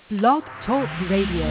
Blog Talk Radio.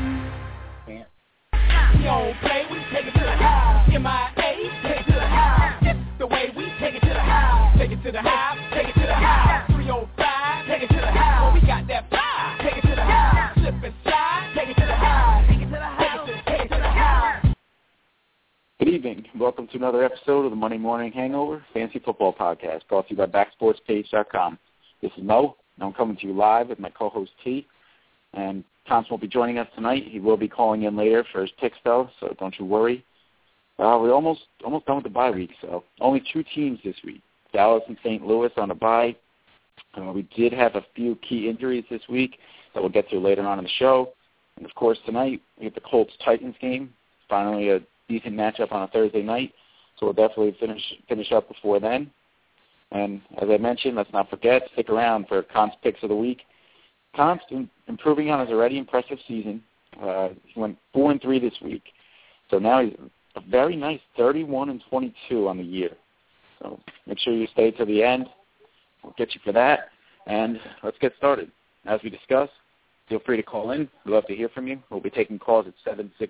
We don't play, we take it to the house. MIA, take it to the house. This the way we take it to the house. Take it to the house, take it to the house. 305, take it to the house. We got that fire, take it to the house. Slip and slide, take it to the house. Take it to the house, take it to the house. Good evening. Welcome to another episode of the Monday Morning Hangover Fantasy Football Podcast, brought to you by BackSportsPage.com. This is Mo, and I'm coming to you live with my co-host T. And Thomas won't be joining us tonight. He will be calling in later for his picks, though, so don't you worry. We're almost done with the bye week, so only two teams this week, Dallas and St. Louis on a bye. We did have a few key injuries this week that we'll get to later on in the show. And, of course, tonight we have the Colts-Titans game, finally a decent matchup on a Thursday night, so we'll definitely finish up before then. And as I mentioned, let's not forget, stick around for Comp's Picks of the Week. Comp's improving on his already impressive season. He went 4-3 this week. So now he's a very nice 31-22 on the year. So make sure you stay to the end. We'll get you for that. And let's get started. As we discussed, feel free to call in. We'd love to hear from you. We'll be taking calls at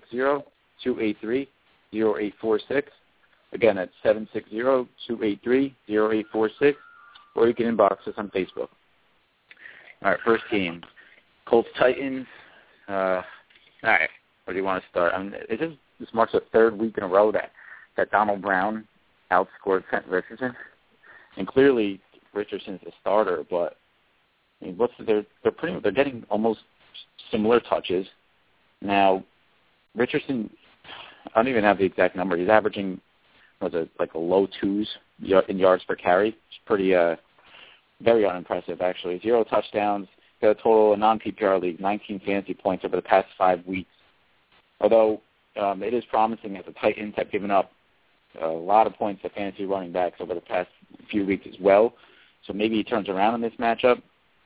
760-283-0846. Again, that's 760-283-0846. Or you can inbox us on Facebook. All right, first game, Colts-Titans. All right, where do you want to start? I mean, this marks the third week in a row that Donald Brown outscored Trent Richardson, and clearly Richardson's the starter. But I mean, they're getting almost similar touches. Now, Richardson, I don't even have the exact number. He's averaging like a low twos in yards per carry. It's pretty very unimpressive, actually. 0 touchdowns, got a total in non-PPR league, 19 fantasy points over the past 5 weeks. Although it is promising that the Titans have given up a lot of points to fantasy running backs over the past few weeks as well. So maybe he turns around in this matchup.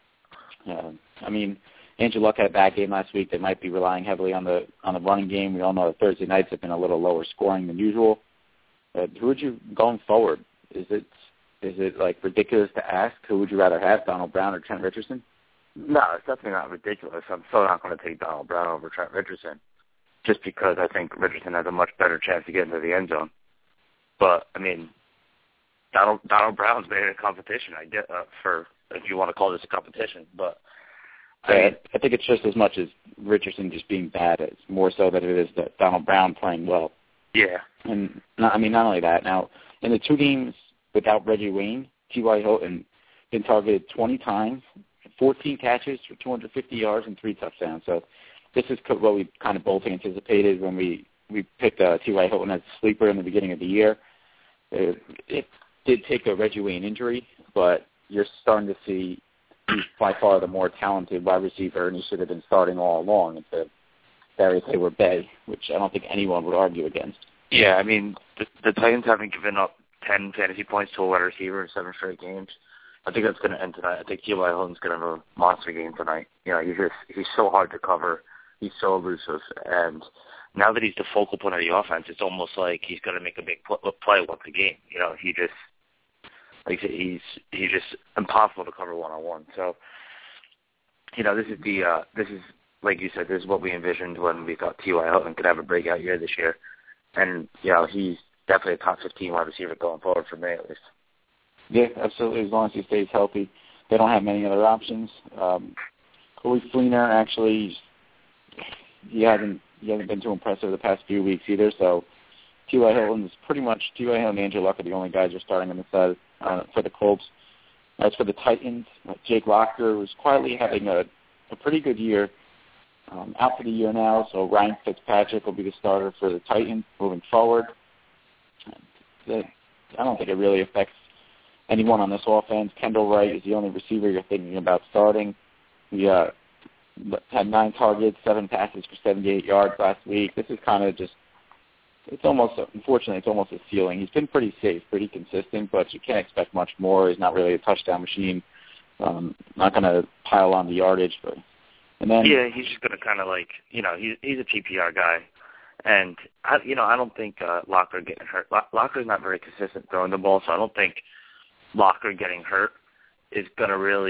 I mean, Andrew Luck had a bad game last week. They might be relying heavily on the running game. We all know that Thursday nights have been a little lower scoring than usual. Who would you, going forward, is it like ridiculous to ask? Who would you rather have, Donald Brown or Trent Richardson? No, it's definitely not ridiculous. I'm still not going to take Donald Brown over Trent Richardson, just because I think Richardson has a much better chance to get into the end zone. But I mean, Donald Brown's made it a competition. I get for if you want to call this a competition, but I think it's just as much as Richardson just being bad. It's more so that it is that Donald Brown playing well. Yeah, and not only that. Now, in the two games without Reggie Wayne, T.Y. Hilton been targeted 20 times, 14 catches for 250 yards and 3 touchdowns. So this is what we kind of both anticipated when we picked T.Y. Hilton as a sleeper in the beginning of the year. It did take a Reggie Wayne injury, but you're starting to see he's by far the more talented wide receiver, and he should have been starting all along instead of Darius Heyward-Bey, which I don't think anyone would argue against. Yeah, I mean, the Titans haven't given up 10 fantasy points to a wide receiver in 7 straight games. I think that's going to end tonight. I think T.Y. Hilton's going to have a monster game tonight. You know, he's so hard to cover. He's so elusive. And now that he's the focal point of the offense, it's almost like he's going to make a big play once a game. You know, he's just impossible to cover one-on-one. So, you know, this is like you said, this is what we envisioned when we thought T.Y. Hilton could have a breakout year this year. And, you know, he's definitely a top 15 wide receiver going forward for me, at least. Yeah, absolutely. As long as he stays healthy, they don't have many other options. Corey Fleener, actually, he hasn't been too impressive the past few weeks either. So T.Y. Hilton and Andrew Luck are the only guys who are starting on the side for the Colts. As for the Titans, Jake Locker was quietly having a pretty good year. Out for the year now, so Ryan Fitzpatrick will be the starter for the Titans moving forward. I don't think it really affects anyone on this offense. Kendall Wright is the only receiver you're thinking about starting. He had 9 targets, 7 passes for 78 yards last week. This is kind of unfortunately, it's almost a ceiling. He's been pretty safe, pretty consistent, but you can't expect much more. He's not really a touchdown machine. Not going to pile on the yardage, but... And then, yeah, he's just going to kind of he's a PPR guy. And, I don't think Locker getting hurt. Locker's not very consistent throwing the ball, so I don't think Locker getting hurt is going to really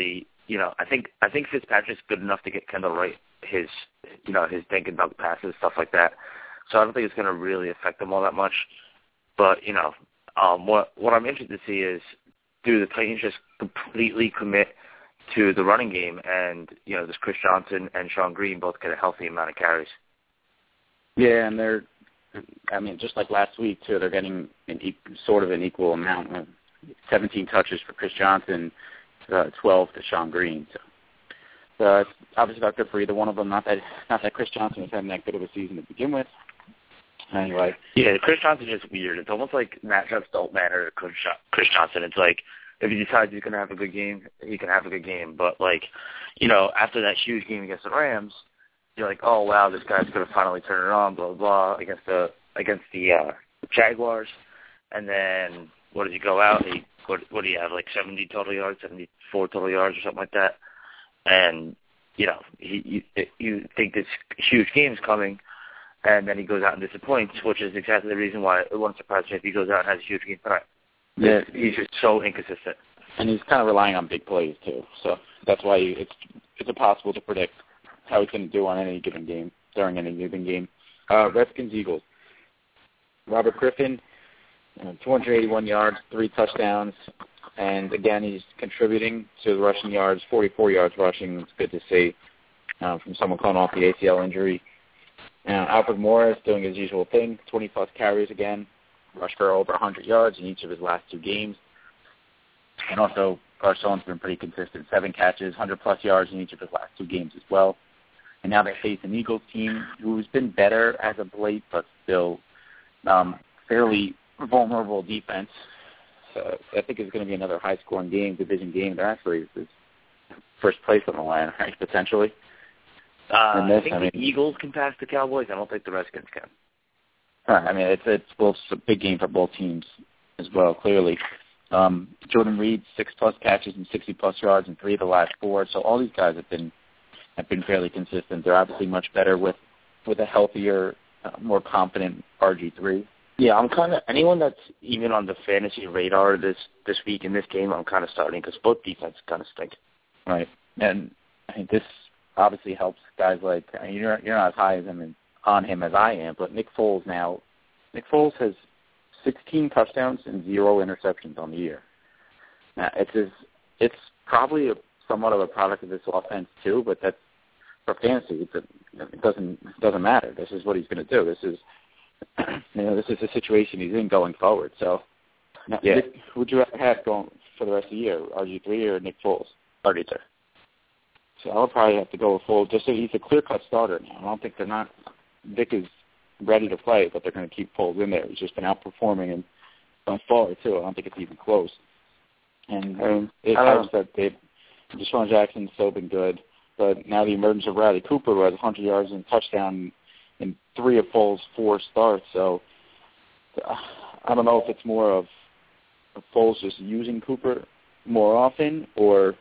I think Fitzpatrick's good enough to get Kendall Wright his dink and dunk passes, stuff like that. So I don't think it's going to really affect them all that much. But, what I'm interested to see is, do the Titans just completely commit to the running game and, does Chris Johnson and Sean Green both get a healthy amount of carries? Yeah, and just like last week, too, they're getting sort of an equal amount. 17 touches for Chris Johnson, 12 to Sean Green. So it's obviously not good for either one of them. Not that Chris Johnson was having that good of a season to begin with. Anyway. Yeah, Chris Johnson is weird. It's almost like matchups don't matter to Chris Johnson. It's like if he decides he's going to have a good game, he can have a good game. But, after that huge game against the Rams, you're like, oh, wow, this guy's going to finally turn it on, blah, blah, blah, against the Jaguars. And then what does he go out? What do you have, 70 total yards, 74 total yards or something like that? And, you think this huge game's coming, and then he goes out and disappoints, which is exactly the reason why it wouldn't surprise me if he goes out and has a huge game tonight. Yeah, he's just so inconsistent. And he's kind of relying on big plays, too. So that's why it's impossible to predict how he's going to do on any given game, during any given game. Redskins-Eagles. Robert Griffin, 281 yards, 3 touchdowns. And, again, he's contributing to the rushing yards, 44 yards rushing. It's good to see from someone coming off the ACL injury. Alfred Morris doing his usual thing, 20-plus carries again, rushed for over 100 yards in each of his last 2 games. And also, Garcon's been pretty consistent, 7 catches, 100-plus yards in each of his last 2 games as well. And now they face an Eagles team who's been better as of late, but still fairly vulnerable defense. So I think it's going to be another high-scoring game, division game. They're actually first place on the line, right, potentially. I think the Eagles can pass the Cowboys. I don't think the Redskins can. It's a big game for both teams as well, clearly. Jordan Reed, 6-plus catches and 60-plus yards in 3 of the last 4. So all these guys have been fairly consistent. They're obviously much better with a healthier, more confident RG3. Yeah, I'm kind of anyone that's even on the fantasy radar this week in this game, I'm kind of starting because both defenses kind of stink. Right, and I think this obviously helps guys like you're not as high on him as I am, but Nick Foles now. Nick Foles has 16 touchdowns and 0 interceptions on the year. Now it's probably somewhat of a product of this offense too, but that's for fantasy. It doesn't matter. This is what he's going to do. This is the situation he's in going forward. So, yeah. Nick, who would you have going for the rest of the year, RG3 or Nick Foles? RG3. So I'll probably have to go with Foles just so he's a clear-cut starter now. I don't think Vic is ready to play, but they're going to keep Foles in there. He's just been outperforming and by far, too. I don't think it's even close. And it helps that Deshaun Jackson's still been good, but now the emergence of Riley Cooper, who has 100 yards and a touchdown in 3 of Foles' 4 starts. So I don't know if it's more of Foles just using Cooper more often or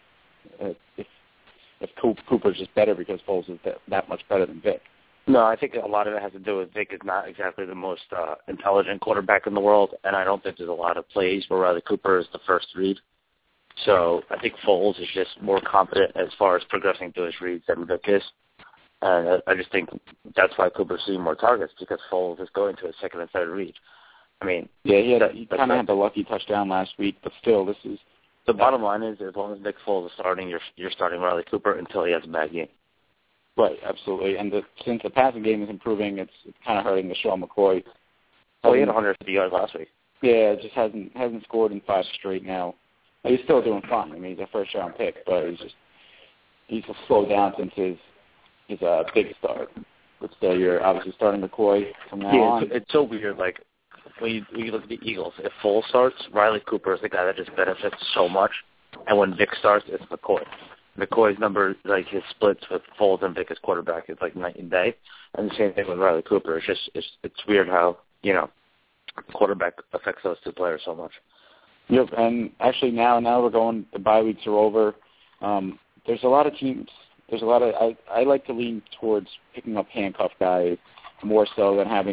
if Cooper's just better because Foles is that much better than Vic. No, I think a lot of it has to do with Vic is not exactly the most intelligent quarterback in the world, and I don't think there's a lot of plays where Riley Cooper is the first read. So I think Foles is just more confident as far as progressing through his reads than Vic is. And I just think that's why Cooper's seeing more targets, because Foles is going to his second and third read. I mean, yeah, he kind of had the lucky touchdown last week, but still, this is the bottom line is as long as Nick Foles is starting, you're starting Riley Cooper until he has a bad game. Right, absolutely. And since the passing game is improving, it's kind of hurting LeSean McCoy. Well, he had 150 yards last week. Yeah, just hasn't scored in 5 straight now. He's still doing fine. I mean, he's a first-round pick, but he's slowed down since his big start. But still, you're obviously starting McCoy from now on. It's so weird. Like when you look at the Eagles, if Foles starts, Riley Cooper is the guy that just benefits so much, and when Vic starts, it's McCoy. McCoy's number, like his splits with Foles and Vic as quarterback, is like night and day. And the same thing with Riley Cooper. It's weird how quarterback affects those 2 players so much. Yep, and actually now we're going. The bye weeks are over. There's a lot of teams. I like to lean towards picking up handcuff guys more so than having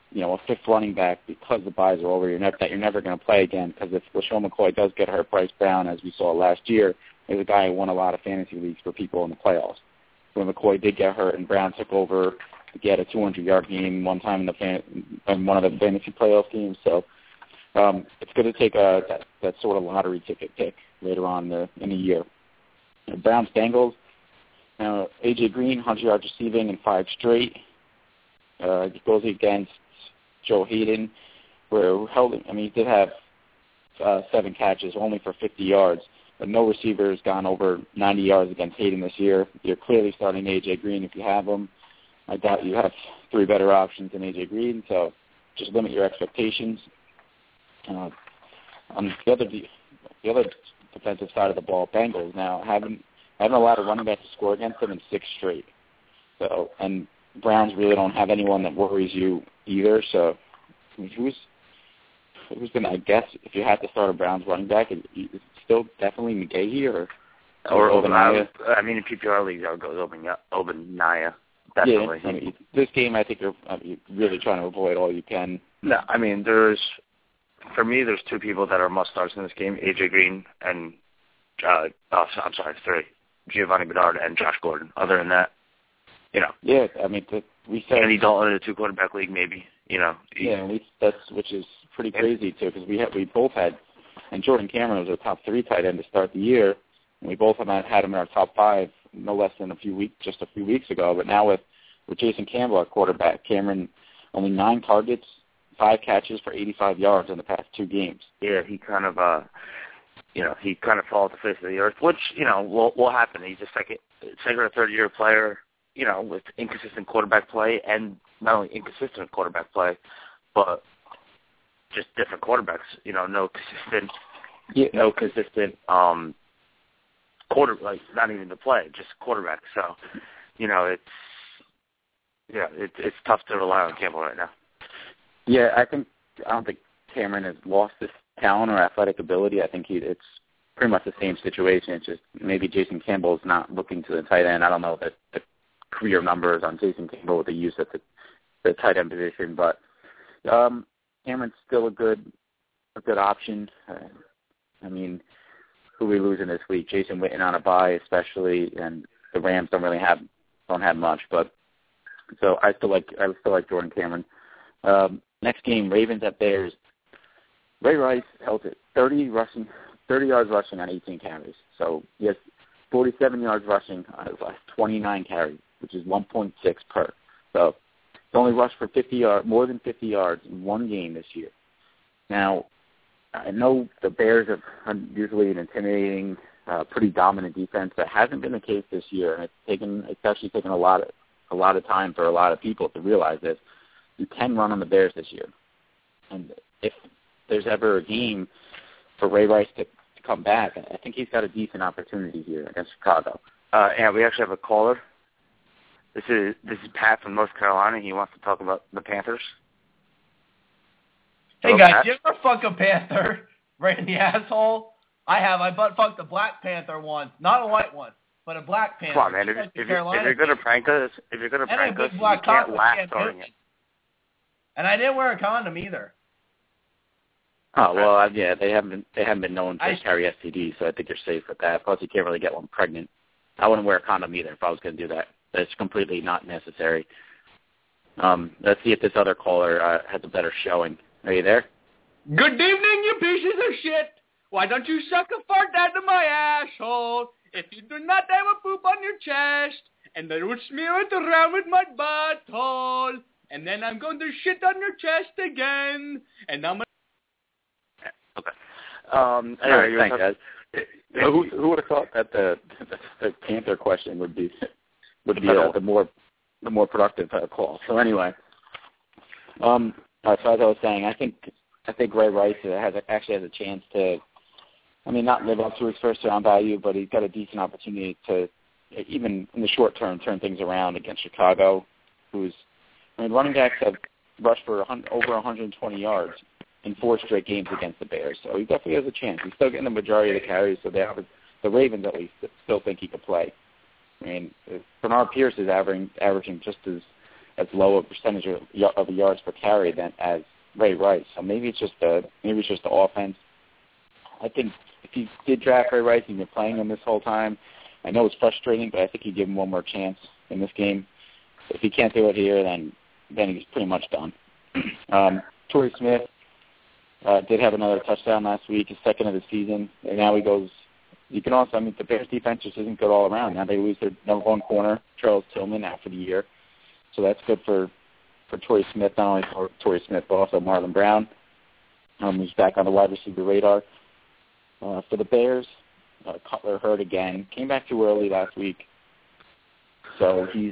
a fifth running back because the buys are over. You're never going to play again, because if LaShawn McCoy does get hurt, Bryce Brown, as we saw last year, is a guy who won a lot of fantasy leagues for people in the playoffs. When McCoy did get hurt and Brown took over, he had a 200-yard game one time in one of the fantasy playoff games. So it's going to take that sort of lottery ticket pick later on in the year. Browns Bengals. Now, A.J. Green, 100 yards receiving in 5 straight. He goes against Joe Hayden, he did have 7 catches, only for 50 yards, but no receiver has gone over 90 yards against Hayden this year. You're clearly starting A.J. Green if you have him. I doubt you have 3 better options than A.J. Green, so just limit your expectations. On the other defensive side of the ball, Bengals now having a lot of running backs to score against them in 6 straight. So, and Browns really don't have anyone that worries you either. So, who's going to, I guess, if you had to start a Browns running back, is it still definitely McGahee or Ogbonnaya? In PPR leagues, I would go Ogbonnaya, definitely. Yeah, this game, I think you're really trying to avoid all you can. No, for me, there's 2 people that are must-starts in this game, A.J. Green and, 3, Giovanni Bernard and Josh Gordon. Other than that, Yeah, we said Andy Dalton in a 2-quarterback league, maybe. Which is pretty crazy too, because we both had, and Jordan Cameron was our top 3 tight end to start the year, and we both had him in our top 5 no less than a few weeks ago. But now with Jason Campbell at quarterback, Cameron only 9 targets, 5 catches for 85 yards in the past 2 games. Yeah, he kind of falls off the face of the earth, which will happen. He's a second or third-year player, with inconsistent quarterback play, and not only inconsistent quarterback play, but just different quarterbacks. No consistent not even the play, just quarterback. So, it's tough to rely on Campbell right now. Yeah, I don't think Cameron has lost his talent or athletic ability. I think it's pretty much the same situation. It's just maybe Jason Campbell is not looking to the tight end. I don't know the career numbers on Jason Campbell with the use at the tight end position, but Cameron's still a good option. Who are we losing this week? Jason Witten on a bye, especially, and the Rams don't have much. But so I still like Jordan Cameron. Next game, Ravens at Bears. Ray Rice held it 30 yards rushing on 18 carries. So he has 47 yards rushing on his last 29 carries, which is 1.6 per. So he only rushed for more than 50 yards in 1 game this year. Now, I know the Bears are usually an intimidating, pretty dominant defense. That hasn't been the case this year, and it's actually taken a lot of time for a lot of people to realize this. You can run on the Bears this year, and if there's ever a game for Ray Rice to come back, I think he's got a decent opportunity here against Chicago. And we actually have a caller. This is Pat from North Carolina. He wants to talk about the Panthers. Hey, guys, you ever fuck a panther right in the asshole? I have. I butt-fucked a black panther once. Not a white one, but a black panther. Come on, man. If you're going to prank us, you can't laugh during it. And I didn't wear a condom either. Oh, well, yeah, they haven't been known to carry STDs, so I think you're safe with that. Plus, you can't really get one pregnant. I wouldn't wear a condom either if I was going to do that. That's completely not necessary. Let's see if this other caller has a better showing. Are you there? Good evening, you pieces of shit. Why don't you suck a fart out of my asshole? If you do not have a poop on your chest, and then would smear it around with my butthole, and then I'm going to shit on your chest again, and I'm Okay. Anyway, thanks, guys. Who would have thought that the Panther question would be the more productive call? So anyway, so as I was saying, I think Ray Rice actually has a chance to, not live up to his first-round value, but he's got a decent opportunity to, even in the short term, turn things around against Chicago, running backs have rushed for over 120 yards in 4 straight games against the Bears. So he definitely has a chance. He's still getting the majority of the carries, so the Ravens at least still think he could play. Bernard Pierce is averaging just as as low a percentage of yards per carry than as Ray Rice. So maybe it's just the offense. I think if you did draft Ray Rice and you're playing him this whole time, I know it's frustrating, but I think you give him one more chance in this game. If he can't do it here, then he's pretty much done. Torrey Smith did have another touchdown last week, his second of the season, and now he goes. You can also, the Bears defense just isn't good all around. Now they lose their number one corner, Charles Tillman, after the year. So that's good for Torrey Smith, not only for Torrey Smith, but also Marlon Brown, who's back on the wide receiver radar. For the Bears, Cutler hurt again. Came back too early last week. So he's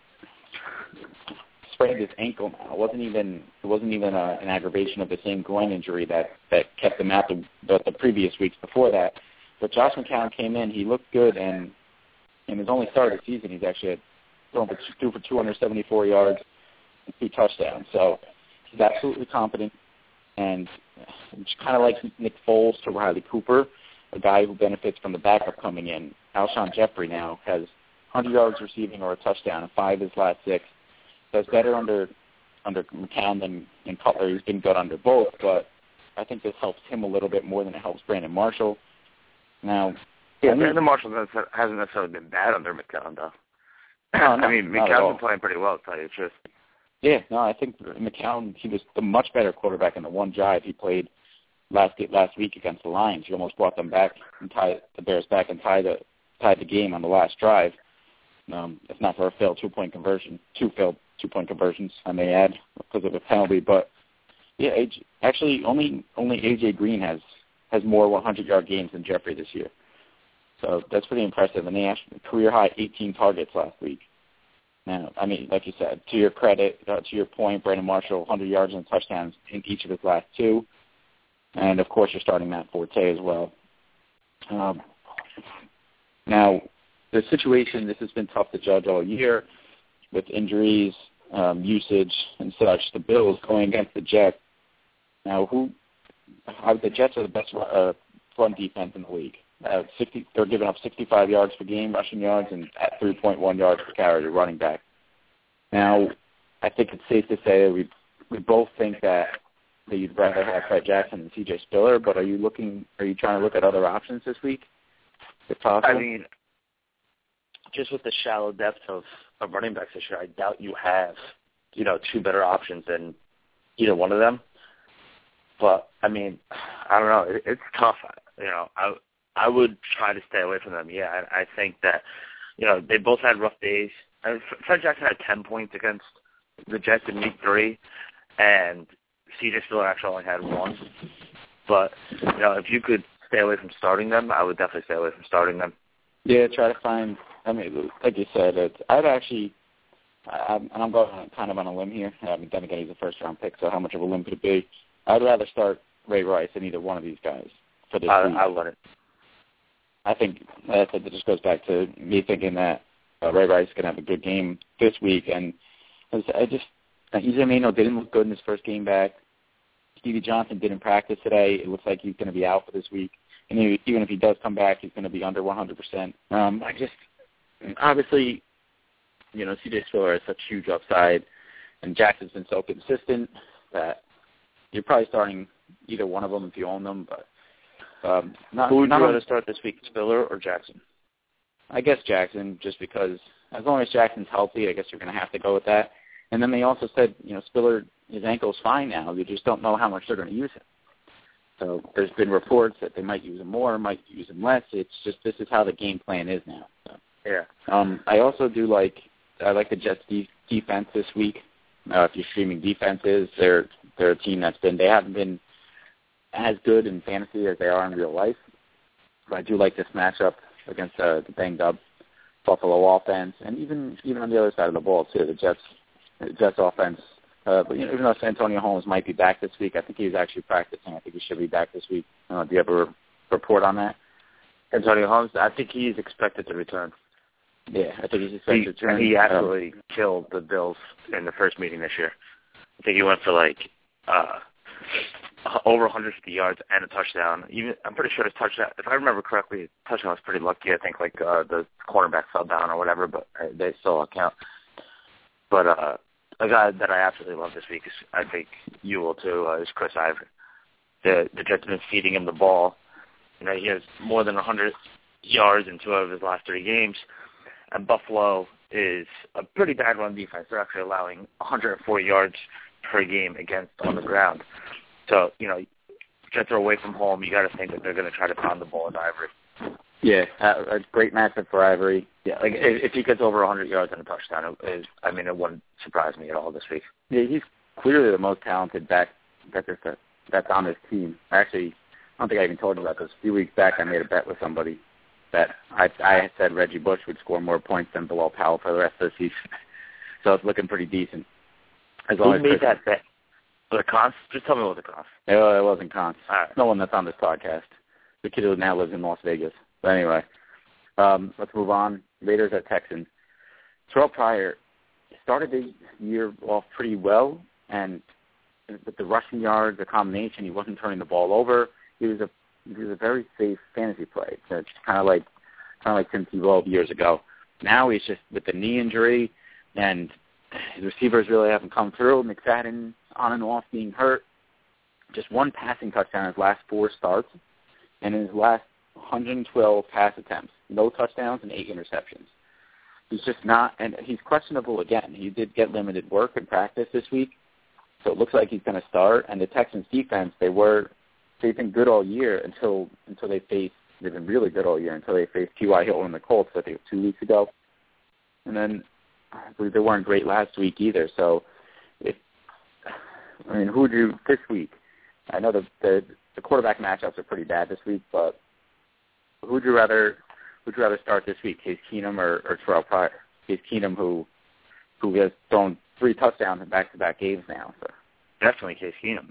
sprained his ankle now. It wasn't even an aggravation of the same groin injury that kept him out the previous weeks before that. But Josh McCown came in. He looked good, and in his only start of the season, he's actually threw for 274 yards and 2 touchdowns. So he's absolutely competent, and it's kind of like Nick Foles to Riley Cooper, a guy who benefits from the backup coming in. Alshon Jeffrey now has 100 yards receiving or a touchdown in 5 of his last 6. That's better under McCown than Cutler. He's been good under both, but I think this helps him a little bit more than it helps Brandon Marshall. Now, Brandon Marshall hasn't necessarily been bad under McCown, though. No, McCown's been playing pretty well, to tell you the truth. Yeah, no, I think McCown, he was the much better quarterback in the one drive he played last week against the Lions. He almost brought them back and tied the Bears back and tied the game on the last drive. If not for a failed 2-point conversion, 2 failed 2-point conversions, I may add, because of a penalty. But yeah, only AJ Green has more 100-yard games than Jeffrey this year. So that's pretty impressive. And they actually career-high 18 targets last week. Now, like you said, to your credit, to your point, Brandon Marshall, 100 yards and touchdowns in each of his last 2. And, of course, you're starting Matt Forte as well. Now, the situation, this has been tough to judge all year with injuries, usage, and such. The Bills going against the Jets. Now, the Jets are the best run defense in the league. They're giving up 65 yards per game, rushing yards, and at 3.1 yards per carry to running back. Now, I think it's safe to say that we both think that you'd rather have Fred Jackson than C.J. Spiller, but are you trying to look at other options this week, if possible? Just with the shallow depth of running backs this year, I doubt you have, 2 better options than either one of them. But, I don't know. It's tough. I would try to stay away from them. Yeah, I think that, they both had rough days. Fred Jackson had 10 points against the Jets in Week 3, and C.J. Spiller actually only had 1. But, if you could stay away from starting them, I would definitely stay away from starting them. Yeah, try to find, like you said, I'm going kind of on a limb here. Then again, he's a first-round pick, so how much of a limb could it be? I'd rather start Ray Rice than either one of these guys for this week. I wouldn't. I think that just goes back to me thinking that Ray Rice is going to have a good game this week. And Izamino didn't look good in his first game back. Stevie Johnson didn't practice today. It looks like he's going to be out for this week. And even if he does come back, he's going to be under 100%. Obviously, C.J. Spiller has such huge upside, and Jackson's been so consistent that you're probably starting either one of them if you own them. But who would you rather start this week, Spiller or Jackson? I guess Jackson, just because as long as Jackson's healthy, I guess you're going to have to go with that. And then they also said, Spiller, his ankle's fine now. They just don't know how much they're going to use him. So there's been reports that they might use him more, might use him less. It's just this is how the game plan is now. So, yeah. I also I like the Jets defense this week. If you're streaming defenses, they're a team they haven't been as good in fantasy as they are in real life. But I do like this matchup against the banged up Buffalo offense, and even on the other side of the ball too, the Jets offense. But even though Santonio Holmes might be back this week, I think he's actually practicing. I think he should be back this week. Do you have a report on that? Antonio Holmes, I think he's expected to return. Yeah, I think he's expected to return. He absolutely killed the Bills in the first meeting this year. I think he went for over 150 yards and a touchdown. I'm pretty sure his touchdown, if I remember correctly, his touchdown was pretty lucky. I think the cornerback fell down or whatever, but they still count. But a guy that I absolutely love this week is, I think you will too, is Chris Ivory. The Jets have been feeding him the ball. He has more than 100 yards in 2 of his last 3 games, and Buffalo is a pretty bad run defense. They're actually allowing 104 yards per game against on the ground. So, Jets are away from home. You got to think that they're going to try to pound the ball with Ivory. Yeah, a great matchup for Ivory. Yeah, like if he gets over 100 yards and a touchdown, it wouldn't surprise me at all this week. Yeah, he's clearly the most talented back that's on this team. Actually, I don't think I even told you about this. A few weeks back, I made a bet with somebody that I had said Reggie Bush would score more points than Bilal Powell for the rest of the season. So it's looking pretty decent. Who made that bet? Was it Cons? Just tell me what was the Cons. It wasn't Cons. Right. No one that's on this podcast. The kid who now lives in Las Vegas. But anyway, let's move on. Raiders at Texans. Terrell Pryor started the year off pretty well, and with the rushing yards, the combination, he wasn't turning the ball over. He was a very safe fantasy play. It's kind of like Tim Tebow years ago. Now he's just with the knee injury, and his receivers really haven't come through. McFadden on and off being hurt. Just 1 passing touchdown in his last 4 starts, and in his last 112 pass attempts, no touchdowns and 8 interceptions. He's just not, and he's questionable again. He did get limited work in practice this week, so it looks like he's going to start. And the Texans defense, they've been good all year until they've been really good all year until they faced T.Y. Hilton and the Colts, I think 2 weeks ago. And then I believe they weren't great last week either. So, who would you this week? I know the quarterback matchups are pretty bad this week, but who would you rather start this week, Case Keenum or Terrell Pryor? Case Keenum, who has thrown 3 touchdowns in back-to-back games now. So. Definitely Case Keenum.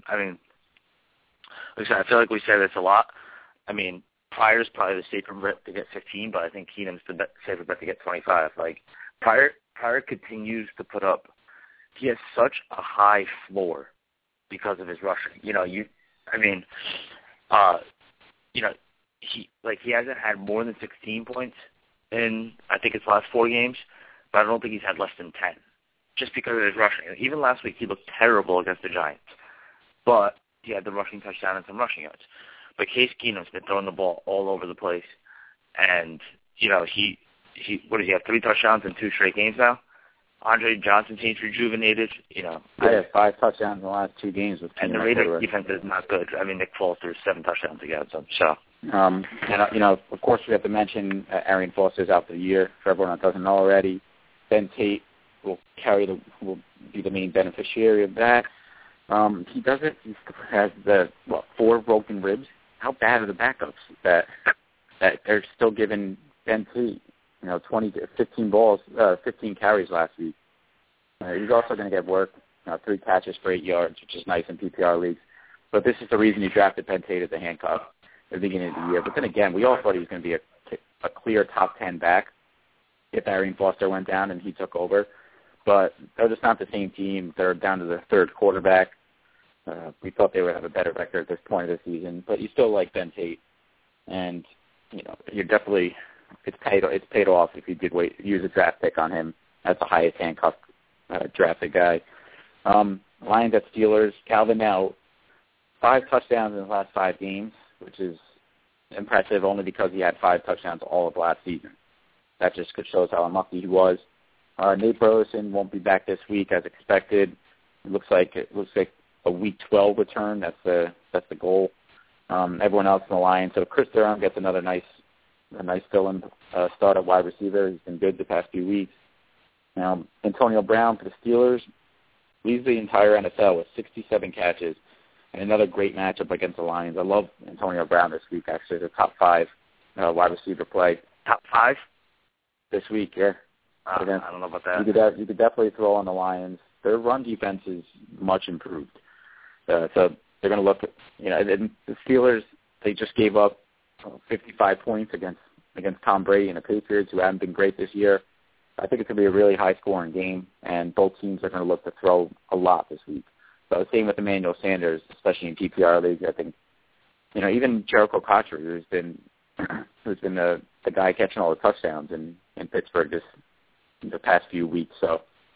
I feel like we say this a lot. Pryor's probably the safer bet to get 15, but I think Keenum's the safer bet to get 25. Pryor continues to put up. He has such a high floor because of his rushing. He hasn't had more than 16 points in, I think, his last 4 games, but I don't think he's had less than 10, just because of his rushing. Even last week, he looked terrible against the Giants, but he had the rushing touchdown and some rushing yards. But Case Keenum's been throwing the ball all over the place, and he what does he have, 3 touchdowns in 2 straight games now? Andre Johnson seems rejuvenated. I have 5 touchdowns in the last 2 games with Keenum. And the Raiders defense is not good. Nick Foles threw 7 touchdowns against them. So. Of course, we have to mention Arian Foster's out for the year. For everyone that doesn't know already, Ben Tate will be the main beneficiary of that. He doesn't. He has 4 broken ribs. How bad are the backups that they're still giving Ben Tate? 15 carries last week. He's also going to get work. 3 catches for 8 yards, which is nice in PPR leagues. But this is the reason he drafted Ben Tate as a handcuff at the beginning of the year. But then again, we all thought he was going to be a clear top 10 back if Arian Foster went down and he took over. But they're just not the same team. They're down to the 3rd quarterback. We thought they would have a better record at this point of the season. But you still like Ben Tate. And, you're definitely it's paid off if you did use a draft pick on him as the highest handcuff drafted guy. Lions at Steelers. Calvin now 5 touchdowns in the last 5 games, which is impressive only because he had 5 touchdowns all of last season. That just shows how unlucky he was. Nate Burleson won't be back this week as expected. It looks like a Week 12 return. That's the goal. Everyone else in the Lions. So Chris Durham gets a nice fill-in start at wide receiver. He's been good the past few weeks. Now Antonio Brown for the Steelers leads the entire NFL with 67 catches. And another great matchup against the Lions. I love Antonio Brown this week, actually. The top 5 wide receiver play. Top 5? This week, yeah. I don't know about that. You could definitely throw on the Lions. Their run defense is much improved. So they're going to look at, and the Steelers, they just gave up 55 points against Tom Brady and the Patriots, who haven't been great this year. I think it's going to be a really high-scoring game, and both teams are going to look to throw a lot this week. So same with Emmanuel Sanders, especially in PPR leagues. I think, even Jericho Cotchery, who's been the guy catching all the touchdowns in Pittsburgh the past few weeks. So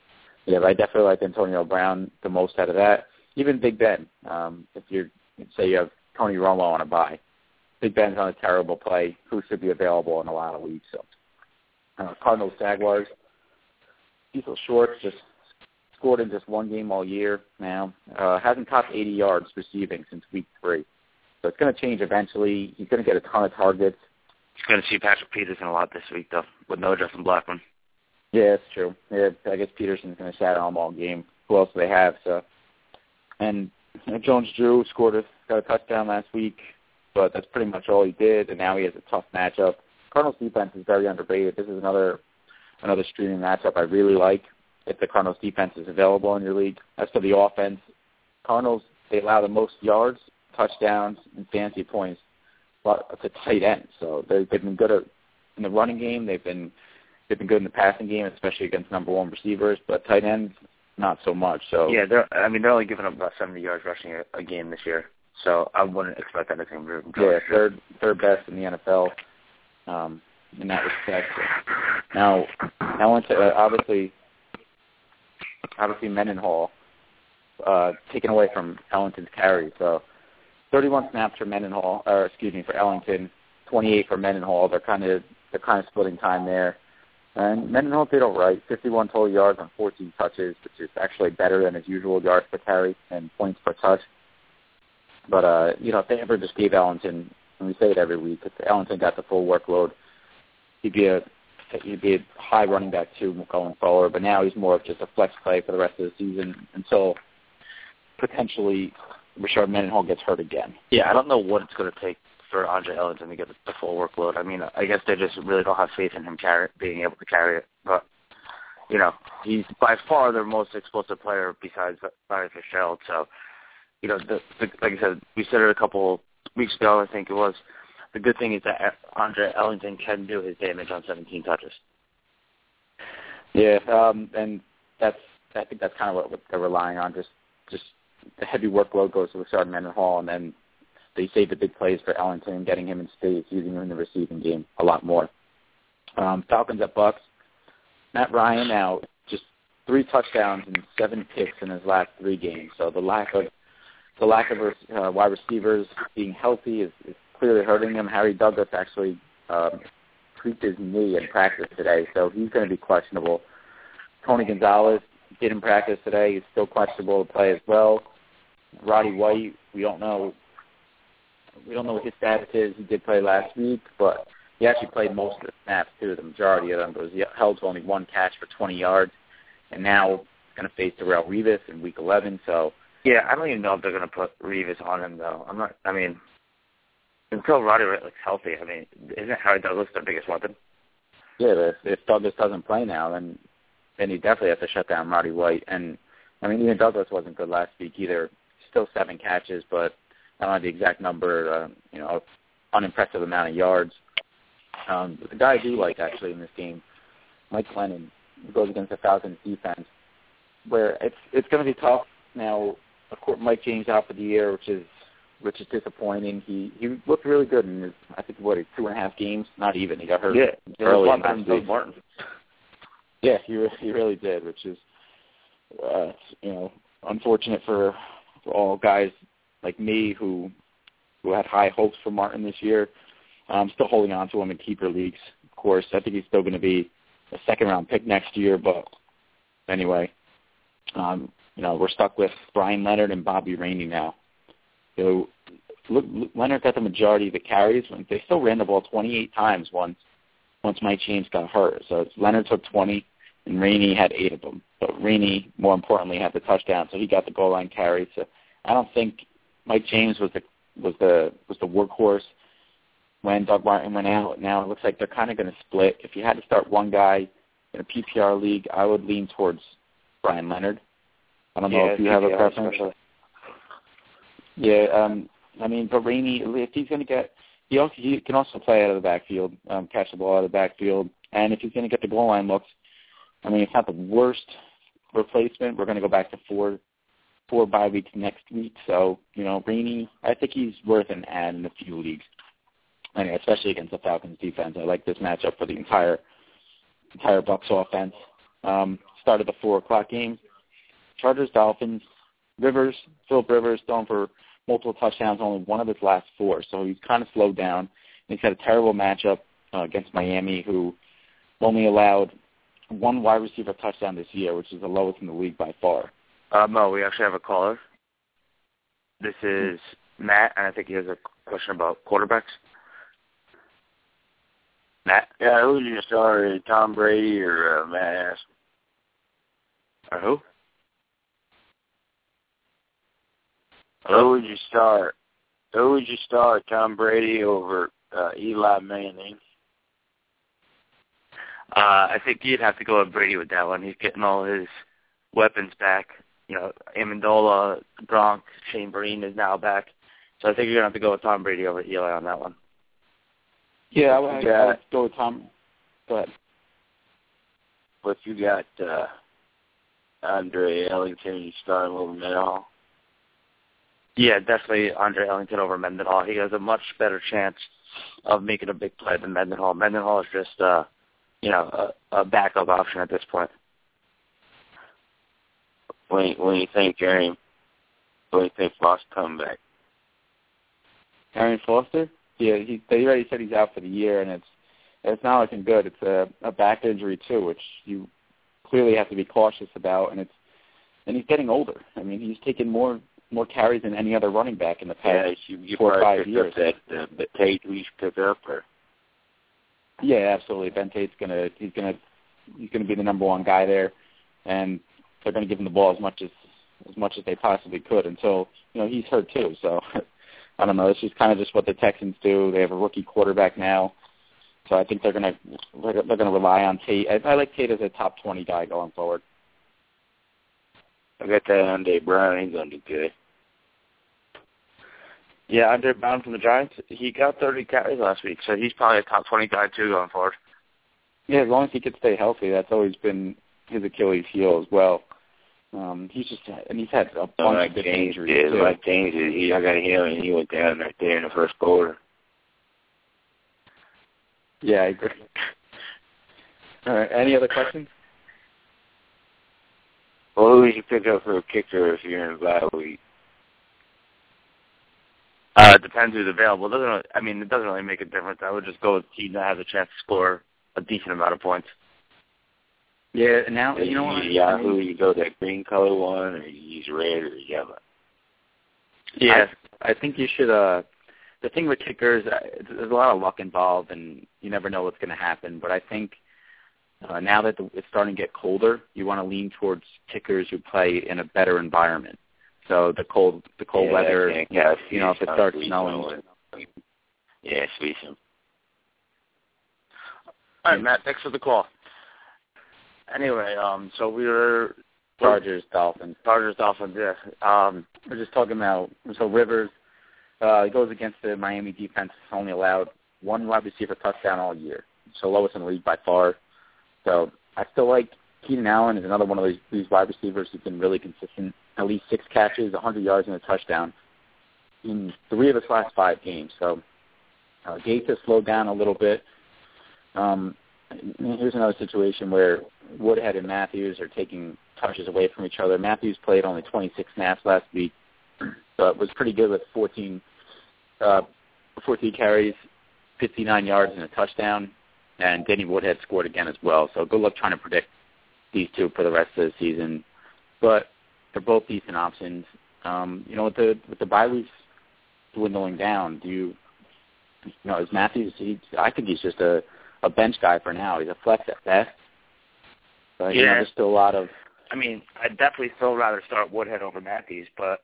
Yeah, but I definitely like Antonio Brown the most out of that. Even Big Ben. If you say you have Tony Romo on a bye, Big Ben's on a terrible play. Who should be available in a lot of leagues? So, Cardinals Jaguars. Cecil Shorts just scored in just one game all year now. Hasn't topped 80 yards receiving since week 3. So it's going to change eventually. He's going to get a ton of targets. He's going to see Patrick Peterson a lot this week, though, with no Justin Blackmon. Yeah, that's true. Yeah, I guess Peterson's going to shadow him all game. Who else do they have? So, and Jones-Drew got a touchdown last week, but that's pretty much all he did, and now he has a tough matchup. Cardinals defense is very underrated. This is another streaming matchup I really like if the Cardinals defense is available in your league. As for the offense, Cardinals, they allow the most yards, touchdowns, and fantasy points, but it's a tight end. So they've been good in the running game. They've been good in the passing game, especially against number 1 receivers, but tight ends, not so much. So yeah, they're only giving up about 70 yards rushing a game this year. So I wouldn't expect that to improve. Yeah, third best in the NFL in that respect. Now into obviously Mendenhall taken away from Ellington's carry. So 31 snaps for for Ellington, 28 for Mendenhall. They're kind of splitting time there. And Mendenhall did all right, 51 total yards on 14 touches, which is actually better than his usual yards per carry and points per touch. But, if they ever just gave Ellington, and we say it every week, if Ellington got the full workload, he'd be a high running back too going forward. But now he's more of just a flex play for the rest of the season until potentially Rashard Mendenhall gets hurt again. Yeah, I don't know what it's going to take for Andre Ellington to get the full workload. I mean, I guess they just really don't have faith in him being able to carry it. But, he's by far their most explosive player besides Larry Fitzgerald. So, like I said, we said it a couple weeks ago, I think it was. The good thing is that Andre Ellington can do his damage on 17 touches. Yeah, and I think that's kind of what they're relying on. Just the heavy workload goes to Rashard Mendenhall, and then they save the big plays for Ellington, getting him in space, using him in the receiving game a lot more. Falcons at Bucks. Matt Ryan now just 3 touchdowns and 7 picks in his last 3 games. So the lack of wide receivers being healthy is clearly hurting him. Harry Douglas actually tweaked his knee in practice today, so he's going to be questionable. Tony Gonzalez didn't practice today. He's still questionable to play as well. Roddy White, we don't know what his status is. He did play last week, but he actually played most of the snaps, too, the majority of them. But he held to only 1 catch for 20 yards, and now he's going to face Darrelle Revis in Week 11. So yeah, I don't even know if they're going to put Revis on him, though. Until Roddy White looks healthy, isn't Harry Douglas their biggest weapon? Yeah, but if Douglas doesn't play now, then he definitely has to shut down Roddy White. And, even Douglas wasn't good last week either. Still 7 catches, but I don't have the exact number, unimpressive amount of yards. The guy I do like, actually, in this game, Mike Glennon, goes against the Falcons defense, where it's going to be tough. Now, of course, Mike James out for the year, which is disappointing. He looked really good in his, 2.5 games? Not even. He got hurt early in last week. Martin. Yeah, he really did, which is, unfortunate for all guys like me who had high hopes for Martin this year. I'm still holding on to him in keeper leagues, of course. I think he's still going to be a second-round pick next year, but anyway, we're stuck with Brian Leonard and Bobby Rainey now. So Leonard got the majority of the carries. They still ran the ball 28 times once Mike James got hurt. So Leonard took 20, and Rainey had 8 of them. But Rainey, more importantly, had the touchdown, so he got the goal line carry. So I don't think Mike James was the workhorse when Doug Martin went out. Now it looks like they're kind of going to split. If you had to start one guy in a PPR league, I would lean towards Brian Leonard. I don't know if you have a preference. Especially. Yeah, but Rainey, if he's going to get, he can also play out of the backfield, catch the ball out of the backfield, and if he's going to get the goal line looks, it's not the worst replacement. We're going to go back to four bye weeks next week, so Rainey, I think he's worth an add in a few leagues. Anyway, especially against the Falcons defense. I like this matchup for the entire Bucs offense. started the 4 o'clock games. Chargers, Dolphins, Philip Rivers throwing for multiple touchdowns, only one of his last 4, so he's kind of slowed down. And he's had a terrible matchup against Miami, who only allowed 1 wide receiver touchdown this year, which is the lowest in the league by far. Mo, we actually have a caller. This is Matt, and I think he has a question about quarterbacks. Matt? Yeah, who did you start, Tom Brady or Matt Ass? Or who? Who would you start? Who would you start, Tom Brady over Eli Manning? I think you'd have to go with Brady with that one. He's getting all his weapons back. You know, Amendola, Gronk, Shane Vereen is now back. So I think you're going to have to go with Tom Brady over Eli on that one. Yeah, I would go with Tom. Go ahead. But you got Andre Ellington, you start him over Mendenhall? Yeah, definitely Andre Ellington over Mendenhall. He has a much better chance of making a big play than Mendenhall. Mendenhall is just, a backup option at this point. When you think, Jerry, when you think Foster come back? Arian Foster? Yeah, they already said he's out for the year, and it's not looking good. It's a back injury too, which you clearly have to be cautious about, and he's getting older. I mean, he's taken more carries than any other running back in the past 4 or 5 years. That Tate we should pick up, or? Yeah, absolutely. Ben Tate's gonna be the number 1 guy there, and they're gonna give him the ball as much as they possibly could until he's hurt too. So I don't know. It's just kind of just what the Texans do. They have a rookie quarterback now, so I think they're gonna rely on Tate. I like Tate as a top 20 guy going forward. I got that Andre Brown. He's gonna do good. Yeah, Andre Brown from the Giants, he got 30 carries last week, so he's probably a top 20 guy too going forward. Yeah, as long as he can stay healthy, that's always been his Achilles heel as well. He's had a bunch of different injuries too. Like James, I got him, and he went down right there in the first quarter. Yeah, I agree. All right, any other questions? Well, who would you pick up for a kicker if you're in a bye week? It depends who's available. It doesn't really make a difference. I would just go with the team that has a chance to score a decent amount of points. Yeah, now you know what? Yahoo, you go that green color one, or you use red or yellow. Yeah, I think you should. The thing with kickers, there's a lot of luck involved, and you never know what's going to happen. But I think now that it's starting to get colder, you want to lean towards kickers who play in a better environment. So the cold weather, if it starts snowing. Yeah, sweet some. All right, Matt, thanks for the call. Anyway, so we were Chargers, Dolphins, yeah. We're just talking about, so Rivers, he goes against the Miami defense, only allowed 1 wide receiver touchdown all year, so lowest in the league by far. So I still like Keenan Allen is another one of these wide receivers who's been really consistent, at least 6 catches, 100 yards, and a touchdown in 3 of his last 5 games. So Gates has slowed down a little bit. Here's another situation where Woodhead and Matthews are taking touches away from each other. Matthews played only 26 snaps last week, but was pretty good with 14 carries, 59 yards, and a touchdown. And Danny Woodhead scored again as well. So good luck trying to predict these two for the rest of the season. But they're both decent options. With the bye weeks dwindling down, is Matthews? I think he's just a bench guy for now. He's a flex at best. But there's still a lot of. I'd definitely still rather start Woodhead over Matthews, but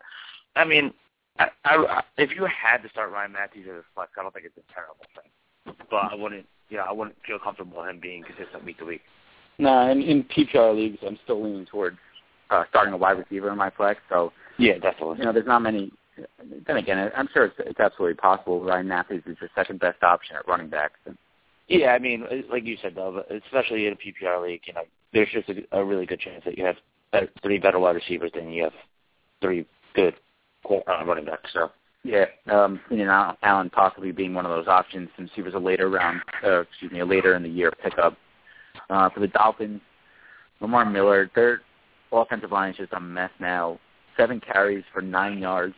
if you had to start Ryan Matthews as a flex, I don't think it's a terrible thing. But I wouldn't feel comfortable with him being consistent week to week. No, in PPR leagues, I'm still leaning toward starting a wide receiver in my flex. So yeah, definitely. There's not many. Then again, I'm sure it's absolutely possible. Ryan Matthews is the second best option at running back. So. Yeah, like you said, though, especially in a PPR league, there's just a really good chance that you have 3 better wide receivers than you have 3 good running backs. So yeah, Keenan Allen possibly being one of those options since he was a later in the year pickup. For the Dolphins, Lamar Miller, their offensive line is just a mess now. 7 carries for 9 yards,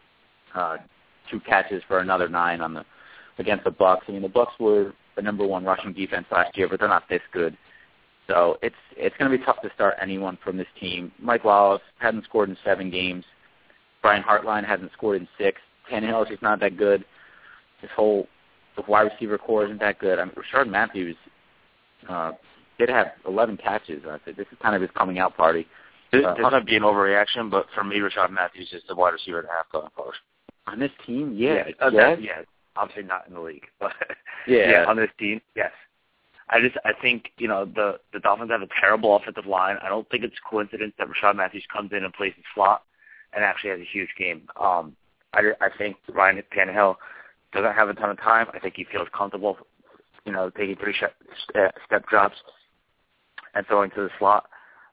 2 catches for another 9 against the Bucs. I mean, the Bucs were the number 1 rushing defense last year, but they're not this good. So it's going to be tough to start anyone from this team. Mike Wallace hasn't scored in 7 games. Brian Hartline hasn't scored in 6. Tannehill is just not that good. The wide receiver core isn't that good. I mean, Rashard Matthews did have 11 catches. This is kind of his coming out party. This might be an overreaction, but for me, Rashard Matthews is the wide receiver to have going forward. On this team, yeah. Obviously not in the league, but yeah, on this team, yes. I think, the Dolphins have a terrible offensive line. I don't think it's a coincidence that Rashard Matthews comes in and plays the slot and actually has a huge game. I think Ryan Tannehill doesn't have a ton of time. I think he feels comfortable, taking 3 step drops and throwing to the slot.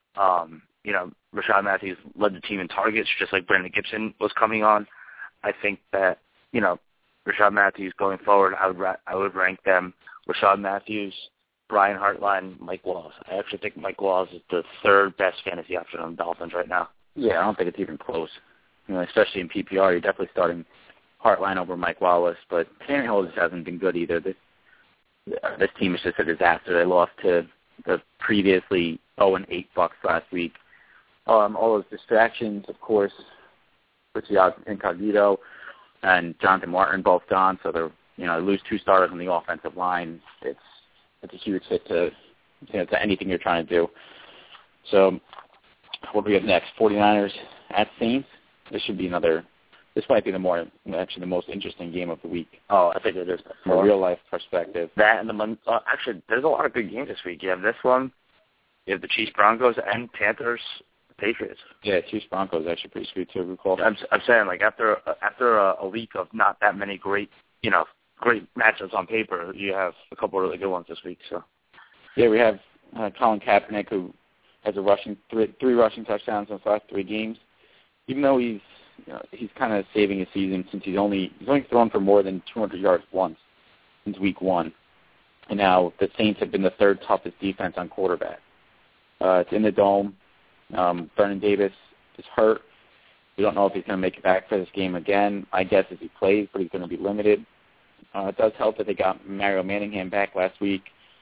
Rashard Matthews led the team in targets, just like Brandon Gibson was coming on. I think that, Rashard Matthews going forward, I would rank them Rashard Matthews, Brian Hartline, Mike Wallace. I actually think Mike Wallace is the 3rd best fantasy option on the Dolphins right now. Yeah, I don't think it's even close. Especially in PPR, you're definitely starting Hartline over Mike Wallace, but Tannehill just hasn't been good either. This team is just a disaster. They lost to the previously 0-8 Bucs last week. All those distractions, of course, Richie Incognito and Jonathan Martin both gone, so they lose 2 starters on the offensive line. It's a huge hit to anything you're trying to do. So what do we have next? 49ers at Saints. This might be the most interesting game of the week. Oh, I think it is. From a real-life perspective. That and actually, there's a lot of good games this week. You have this one. You have the Chiefs-Broncos and Panthers-Patriots. Yeah, Chiefs-Broncos is actually pretty sweet, too. Cool. I'm saying, after a week of not that many great matchups on paper, you have a couple of really good ones this week. So, yeah, we have Colin Kaepernick, who has three rushing touchdowns in his last 3 games. Even though he's kind of saving his season since he's only thrown for more than 200 yards once since week 1. And now the Saints have been the 3rd toughest defense on quarterback. It's in the Dome. Vernon Davis is hurt. We don't know if he's going to make it back for this game again. I guess if he plays, but he's going to be limited. It does help that they got Mario Manningham back last week.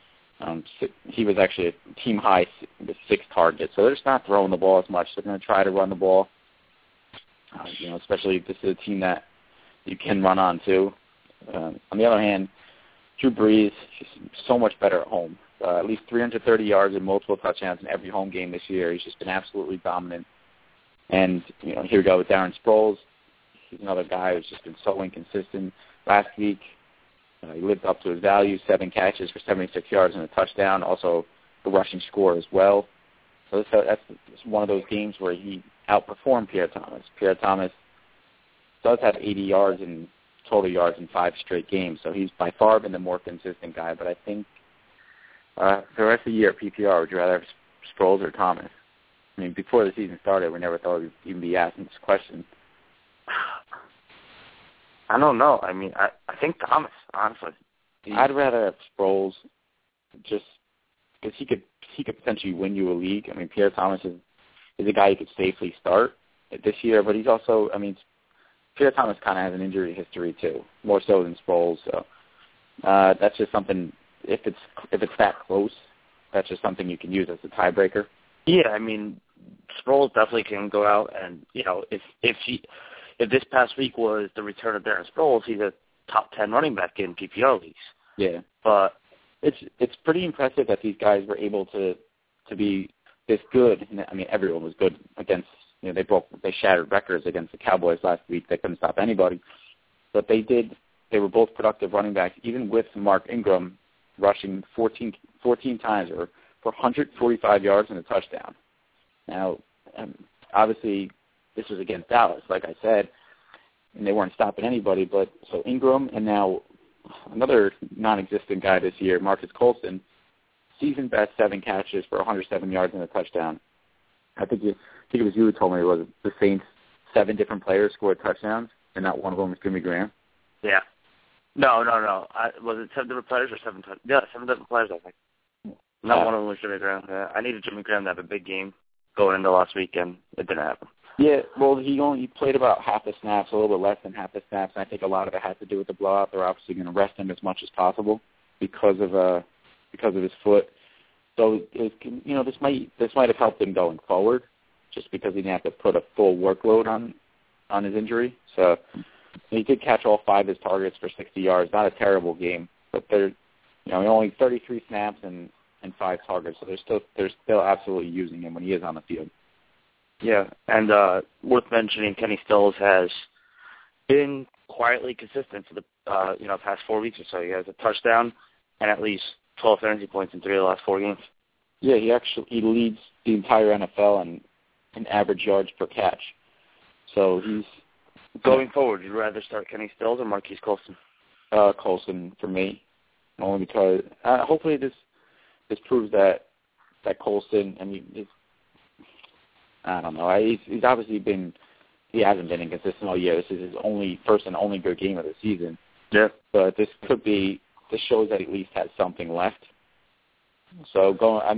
He was actually a team high with 6 targets. So they're just not throwing the ball as much. They're going to try to run the ball. Especially if this is a team that you can run on too. On the other hand, Drew Brees is so much better at home. At least 330 yards and multiple touchdowns in every home game this year. He's just been absolutely dominant. And, here we go with Darren Sproles. He's another guy who's just been so inconsistent. Last week, he lived up to his value, 7 catches for 76 yards and a touchdown, also a rushing score as well. So that's one of those games where he outperformed Pierre Thomas. Pierre Thomas does have 80 yards in total yards in 5 straight games, so he's by far been the more consistent guy. But I think the rest of the year at PPR, would you rather have Sproles or Thomas? I mean, before the season started, we never thought we'd even be asking this question. I don't know. I mean, I think Thomas, honestly. I'd rather have Sproles just because he could potentially win you a league. I mean, Pierre Thomas is a guy you could safely start this year, but he's also, Pierre Thomas kind of has an injury history too, more so than Sproles. So that's just something. If it's that close, that's just something you can use as a tiebreaker. Yeah, Sproles definitely can go out and if this past week was the return of Darren Sproles, he's a top 10 running back in PPR leagues. Yeah, but it's pretty impressive that these guys were able to be this good. Everyone was good against. They shattered records against the Cowboys last week. They couldn't stop anybody, but they did. They were both productive running backs, even with Mark Ingram rushing 14 times or for 145 yards and a touchdown. Now, obviously, this was against Dallas, like I said, and they weren't stopping anybody. But so Ingram and now another non-existent guy this year, Marcus Colston, season best 7 catches for 107 yards and a touchdown. I think it was you who told me it was the Saints 7 different players scored touchdowns, and not one of them was Jimmy Graham. Yeah. No. Was it 7 different players or 7? Yeah, 7 different players, I think. Not one of them was Jimmy Graham. I needed Jimmy Graham to have a big game going into last weekend. It didn't happen. Yeah, well, he played about half the snaps, a little bit less than half the snaps, and I think a lot of it has to do with the blowout. They're obviously going to rest him as much as possible because of his foot. So this might have helped him going forward, just because he didn't have to put a full workload on his injury. So he did catch all 5 of his targets for 60 yards. Not a terrible game, but they're only 33 snaps and 5 targets, so they're still absolutely using him when he is on the field. Yeah, and worth mentioning, Kenny Stills has been quietly consistent for the past 4 weeks or so. He has a touchdown and at least 12 fantasy points in 3 of the last 4 games. Yeah, he leads the entire NFL in average yards per catch. So he's going forward. You'd rather start Kenny Stills or Marquise Colston? Colston for me, only because hopefully this proves that Colston. I mean, I don't know. He's obviously he hasn't been inconsistent all year. This is his first and only good game of the season. Yeah. But this shows that he at least has something left. So I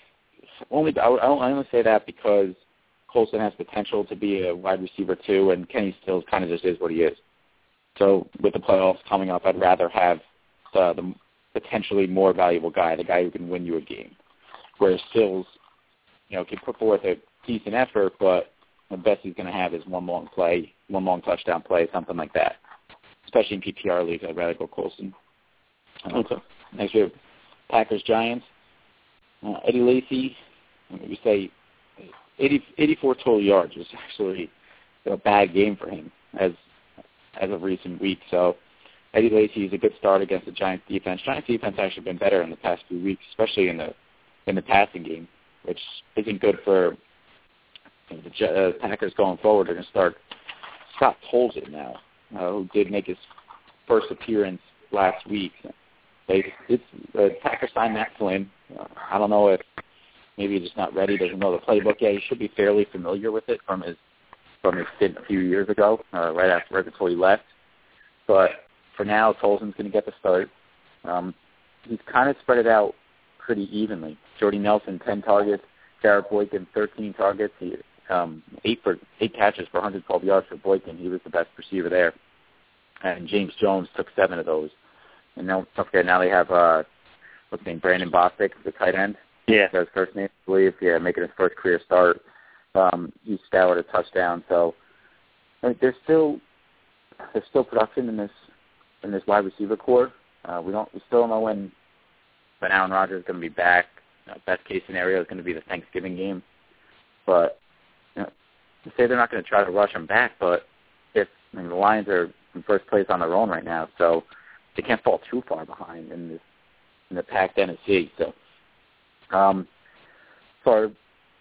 only say that because Colston has potential to be a wide receiver too, and Kenny Stills kind of just is what he is. So with the playoffs coming up, I'd rather have the potentially more valuable guy, the guy who can win you a game. Whereas Stills, can put forth a decent effort, but the best he's going to have is one long touchdown play, something like that. Especially in PPR leagues, I'd rather go Colston. Okay. Next we have Packers-Giants. Eddie Lacy, we say 84 total yards was actually a bad game for him as of recent weeks. So Eddie Lacy is a good start against the Giants defense. Giants defense actually been better in the past few weeks, especially in the passing game, which isn't good for the Packers going forward. They're going to start Scott Tolzien now, who did make his first appearance last week. The Packers signed Matt Flynn. I don't know if maybe he's just not ready, doesn't know the playbook yet. He should be fairly familiar with it from his stint a few years ago, right before he left. But for now, Tolzien's going to get the start. He's kind of spread it out pretty evenly. Jordy Nelson, 10 targets. Jared Boykin, 13 targets. He 8 catches for 112 yards for Boykin. He was the best receiver there. And James Jones took 7 of those. And now they have what's his name, Brandon Bostic, the tight end. Yeah, that's his first name, I believe. Yeah, making his first career start. He scoured a touchdown. So there's still production in this wide receiver core. We still don't know when Aaron Rodgers is going to be back. Best case scenario is going to be the Thanksgiving game. But to say they're not going to try to rush him back, but the Lions are in first place on their own right now, so they can't fall too far behind in the packed NFC. So, so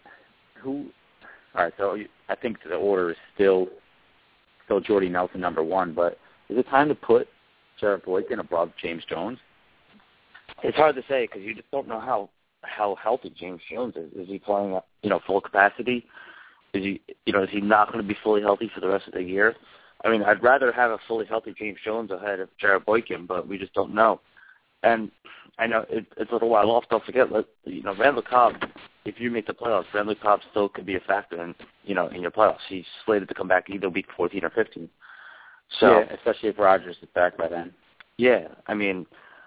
I think the order is still Jordy Nelson number 1, but is it time to put Jared Boykin above James Jones? It's hard to say because you just don't know how healthy James Jones is. Is he playing at full capacity? Is he not going to be fully healthy for the rest of the year? I mean, I'd rather have a fully healthy James Jones ahead of Jared Boykin, but we just don't know. And I know it's a little while off. Don't forget, Randall Cobb. If you make the playoffs, Randall Cobb still could be a factor in your playoffs. He's slated to come back either week 14 or 15. So, yeah, especially if Rodgers is back by then. Yeah, I mean,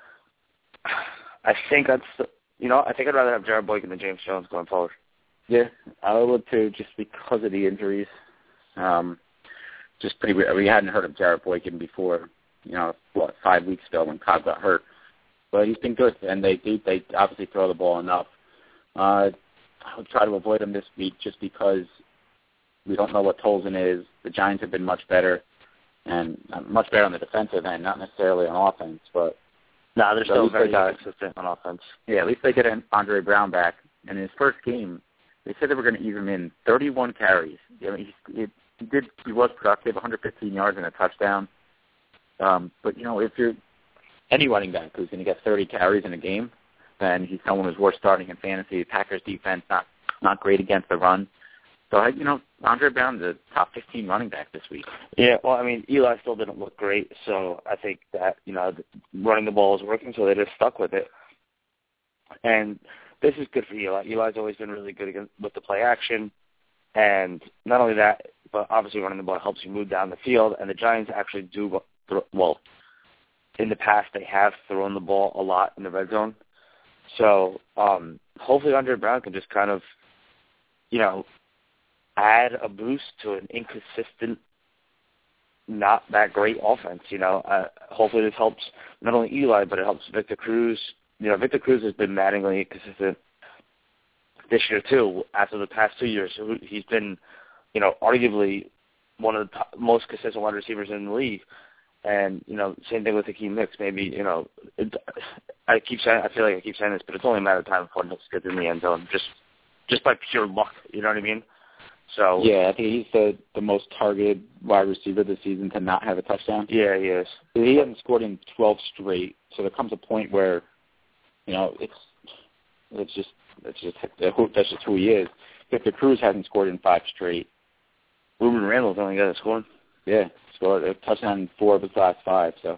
I think I'd rather have Jared Boykin than James Jones going forward. Yeah, I would too, just because of the injuries. Just pretty weird. We hadn't heard of Jared Boykin before, 5 weeks ago when Cobb got hurt. But he's been good, and they obviously throw the ball enough. I would try to avoid him this week just because we don't know what Tolzien is. The Giants have been much better, and much better on the defensive end, not necessarily on offense. But they're still very consistent on offense. Yeah, at least they get Andre Brown back. And in his first game, they said they were going to ease him in 31 carries. He was productive, 115 yards and a touchdown. But if you're any running back who's going to get 30 carries in a game, then he's someone who's worth starting in fantasy. Packers defense not great against the run. So Andre Brown's a top 15 running back this week. Yeah, well, I mean, Eli still didn't look great, so I think that running the ball is working, so they just stuck with it. And this is good for Eli. Eli's always been really good with the play action. And not only that, but obviously running the ball helps you move down the field. And the Giants actually do, well, in the past they have thrown the ball a lot in the red zone. So hopefully Andre Brown can just kind of, add a boost to an inconsistent, not that great offense. Hopefully this helps not only Eli, but it helps Victor Cruz. Victor Cruz has been maddeningly consistent this year too. After the past 2 years, so he's been, arguably one of the most consistent wide receivers in the league. And same thing with Hakeem Nicks. Maybe I feel like I keep saying this, but it's only a matter of time before Nicks gets in the end zone, just by pure luck. You know what I mean? So yeah, I think he's the most targeted wide receiver this season to not have a touchdown. Yeah, he is. He hasn't scored in 12 straight, so there comes a point where, that's just who he is. Victor Cruz hasn't scored in 5 straight. Ruben Randall's only got a score. Yeah, scored a touchdown in 4 of his last 5. So,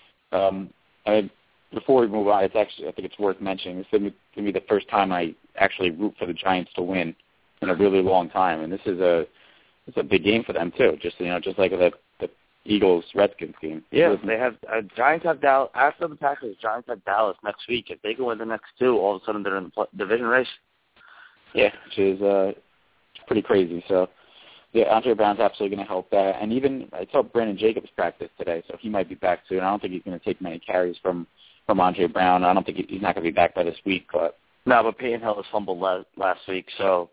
before we move on, I think it's worth mentioning. This is going to be the first time I actually root for the Giants to win in a really long time, and this is a big game for them too. Just like the Eagles-Redskins game. Yeah, they have Giants have Dallas after the Packers. Giants have Dallas next week. If they can win the next 2, all of a sudden they're in the division race. Yeah, which is pretty crazy. So, yeah, Andre Brown's absolutely going to help that. And even I saw Brandon Jacobs practice today, so he might be back soon. I don't think he's going to take many carries from Andre Brown. I don't think he's not going to be back by this week. But Peyton Hillis fumbled last week, so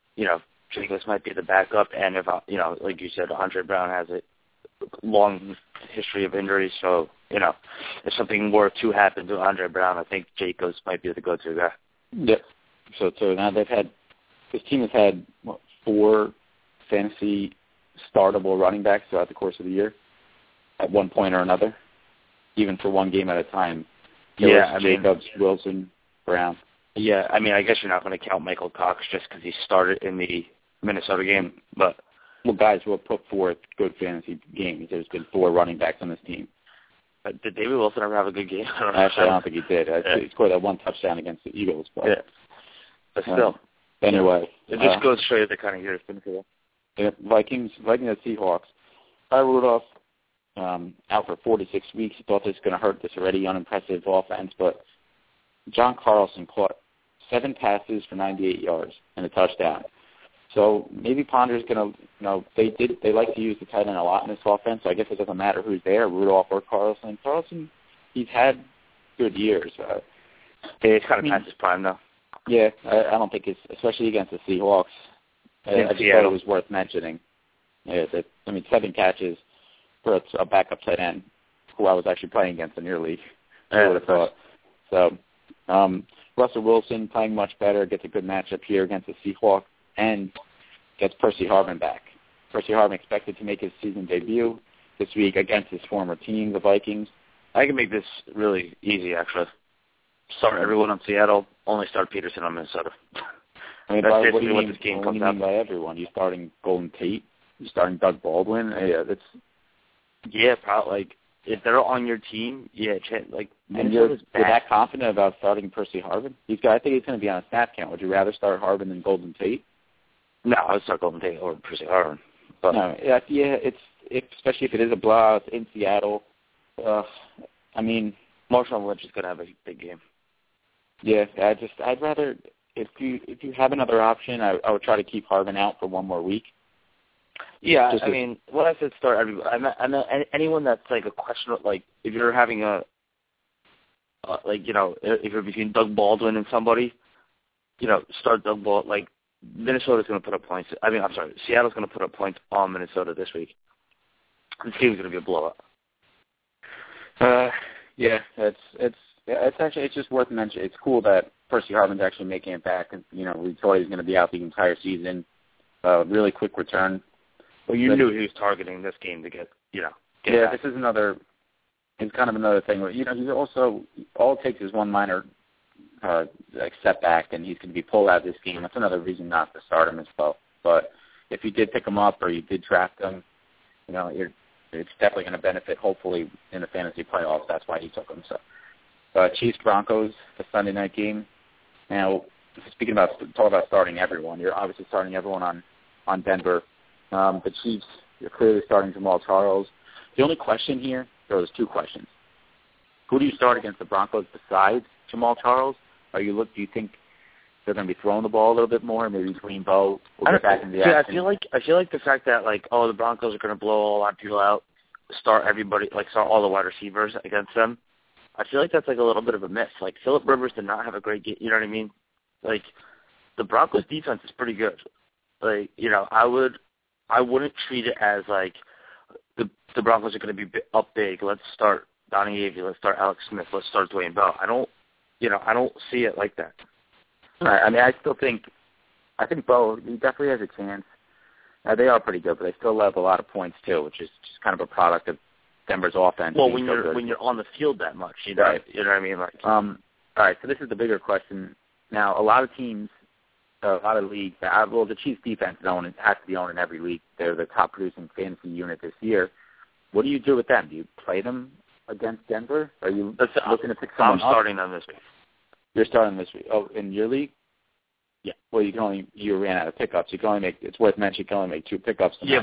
Jacobs might be the backup. And if like you said, Andre Brown has a long history of injuries, so if something were to happen to Andre Brown, I think Jacobs might be the go-to guy. Yep. So now this team has had 4 fantasy startable running backs throughout the course of the year at one point or another, even for one game at a time. Jacobs, Wilson, Brown. Yeah, I guess you're not going to count Michael Cox just because he started in the Minnesota game, but guys will put forth good fantasy games. There's been 4 running backs on this team. Did David Wilson ever have a good game? I don't think he did. He scored that 1 touchdown against the Eagles. But still. Anyway. It just goes to show you the kind of year it's been for them. Yeah, Vikings and Seahawks. Kyle Rudolph out for 4 to 6 weeks. He thought this was going to hurt this already unimpressive offense, but John Carlson caught 7 passes for 98 yards and a touchdown. So maybe Ponder's going to, they like to use the tight end a lot in this offense, so I guess it doesn't matter who's there, Rudolph or Carlson. Carlson, he's had good years. It's kind of past his prime, though. Yeah, I don't think it's, especially against the Seahawks, I just thought it was worth mentioning. Yeah, 7 catches for a backup tight end who I was actually playing against in your league. I would have thought. So, Russell Wilson playing much better, gets a good matchup here against the Seahawks, and gets Percy Harvin back. Percy Harvin expected to make his season debut this week against his former team, the Vikings. I can make this really easy, actually. Start everyone on Seattle, only start Peterson on Minnesota. That's basically what this game comes out. What do you mean by everyone? You starting Golden Tate? You starting Doug Baldwin? Yeah, probably. If they're on your team, and you're that confident about starting Percy Harvin? I think he's going to be on a snap count. Would you rather start Harvin than Golden Tate? No, I would start Golden Tate over Percy Harvin. But no, especially if it is a blowout in Seattle. Marshawn Lynch is going to have a big game. Yeah, I'd rather, if you have another option, I would try to keep Harvin out for 1 more week. Yeah, when I said start everybody, I meant anyone that's like a question, like if you're having if you're between Doug Baldwin and somebody, start Doug Baldwin. Like Minnesota's going to put up points. Seattle's going to put up points on Minnesota this week. This game's going to be a blowout. It's just worth mentioning. It's cool that Percy Harvin's actually making it back, and we thought he was going to be out the entire season. Really quick return. Well, you knew he was targeting this game to get back. This is another. It's kind of another thing where he's also all it takes is one minor setback, and he's going to be pulled out of this game. That's another reason not to start him as well. But if you did pick him up or you did draft him, it's definitely going to benefit. Hopefully in the fantasy playoffs, that's why he took him. So, Chiefs Broncos, the Sunday night game. Now talk about starting everyone. You're obviously starting everyone on Denver. The Chiefs, you're clearly starting Jamal Charles. The only question here, there's two questions. Who do you start against the Broncos besides Jamal Charles? Do you think they're going to be throwing the ball a little bit more? Maybe Green Bow will get back into the action. I feel like the fact that the Broncos are going to blow a lot of people out, start all the wide receivers against them. I feel like that's a little bit of a miss. Phillip Rivers did not have a great game. You know what I mean? The Broncos defense is pretty good. I wouldn't treat it as the Broncos are going to be up big. Let's start Donnie Avey. Let's start Alex Smith. Let's start Dwayne Bell. I don't see it like that. Right. I mean, I think Bo, he definitely has a chance. They are pretty good, but they still have a lot of points too, which is just kind of a product of Denver's offense. Well, when you're on the field that much, you know, right. You know what I mean? All right. So this is the bigger question. Now, a lot of teams, a lot of leagues. The Chiefs defense has to be owned in every league. They're the top producing fantasy unit this year. What do you do with them? Do you play them against Denver? Are you looking to pick someone up? I'm starting them this week. You're starting this week. Oh, in your league? Yeah. Well, you ran out of pickups. It's worth mentioning you can only make 2 pickups. Yeah,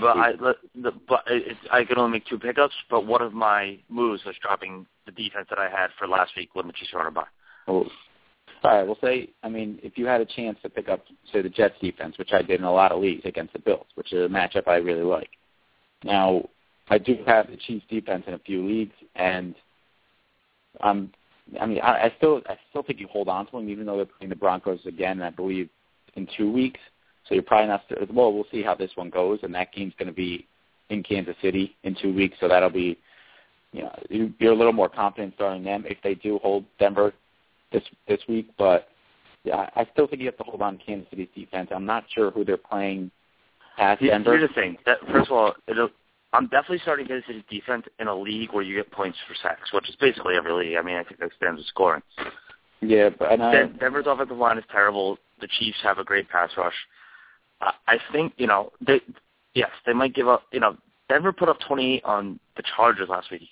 I can only make 2 pickups. But one of my moves was dropping the defense that I had for last week when the Chiefs were on a bye. Oh. All right. Well, if you had a chance to pick up, say, the Jets defense, which I did in a lot of leagues against the Bills, which is a matchup I really like. Now, I do have the Chiefs defense in a few leagues, and I still think you hold on to them, even though they're playing the Broncos again, I believe, in 2 weeks. So you're probably not. Well, we'll see how this one goes, and that game's going to be in Kansas City in 2 weeks. So that'll be, you're a little more confident starting them if they do hold Denver this week. But yeah, I still think you have to hold on to Kansas City's defense. I'm not sure who they're playing past Denver. Here's the thing. First of all, I'm definitely starting Kansas City's defense in a league where you get points for sacks, which is basically every league. I mean, I think that stands with scoring. Yeah, but Denver's offensive line is terrible. The Chiefs have a great pass rush. I think, they might give up. Denver put up 28 on the Chargers last week.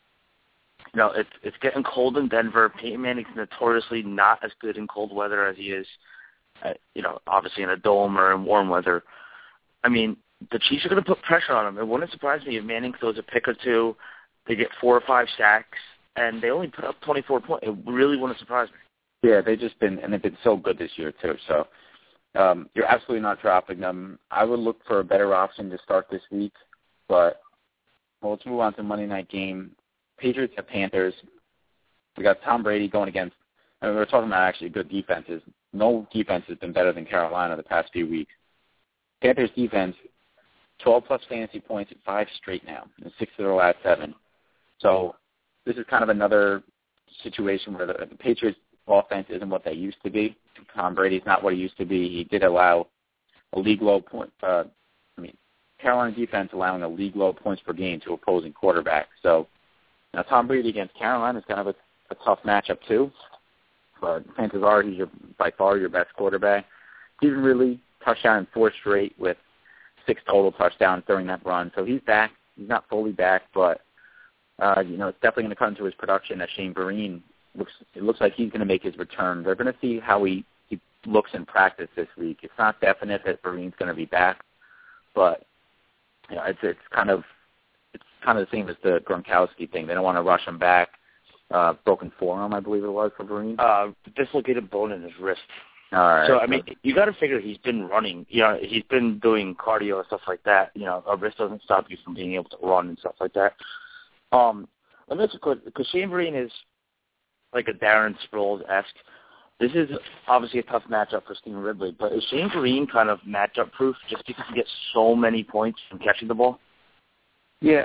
It's getting cold in Denver. Peyton Manning's notoriously not as good in cold weather as he is, obviously in a dome or in warm weather. I mean, the Chiefs are going to put pressure on them. It wouldn't surprise me if Manning throws a pick or two, they get 4 or 5 sacks, and they only put up 24 points. It really wouldn't surprise me. Yeah, they've been so good this year too. So you're absolutely not dropping them. I would look for a better option to start this week. But let's move on to Monday night game. Patriots at Panthers. We got Tom Brady going against. And we're talking about actually good defenses. No defense has been better than Carolina the past few weeks. Panthers defense, 12-plus fantasy points at 5 straight now, and 6 of their last 7. So this is kind of another situation where the Patriots' offense isn't what they used to be. Tom Brady's not what he used to be. He did allow a league-low point. Carolina defense allowing a league-low points per game to opposing quarterbacks. So now Tom Brady against Carolina is kind of a tough matchup too. But chances are he's by far your best quarterback. Steven Ridley, touchdown in 4 straight with 6 total touchdowns during that run. So he's back. He's not fully back, but it's definitely going to come to his production. As Shane Vereen looks like he's going to make his return. They're going to see how he looks in practice this week. It's not definite that Vereen's going to be back, but it's kind of the same as the Gronkowski thing. They don't want to rush him back. Broken forearm, I believe it was for Vereen. Dislocated bone in his wrist. All right. So, you got to figure he's been running. He's been doing cardio and stuff like that. A wrist doesn't stop you from being able to run and stuff like that. Let me ask you a question, because Shane Vereen is like a Darren Sproles-esque. This is obviously a tough matchup for Steven Ridley, but is Shane Vereen kind of matchup-proof just because he gets so many points from catching the ball? Yeah,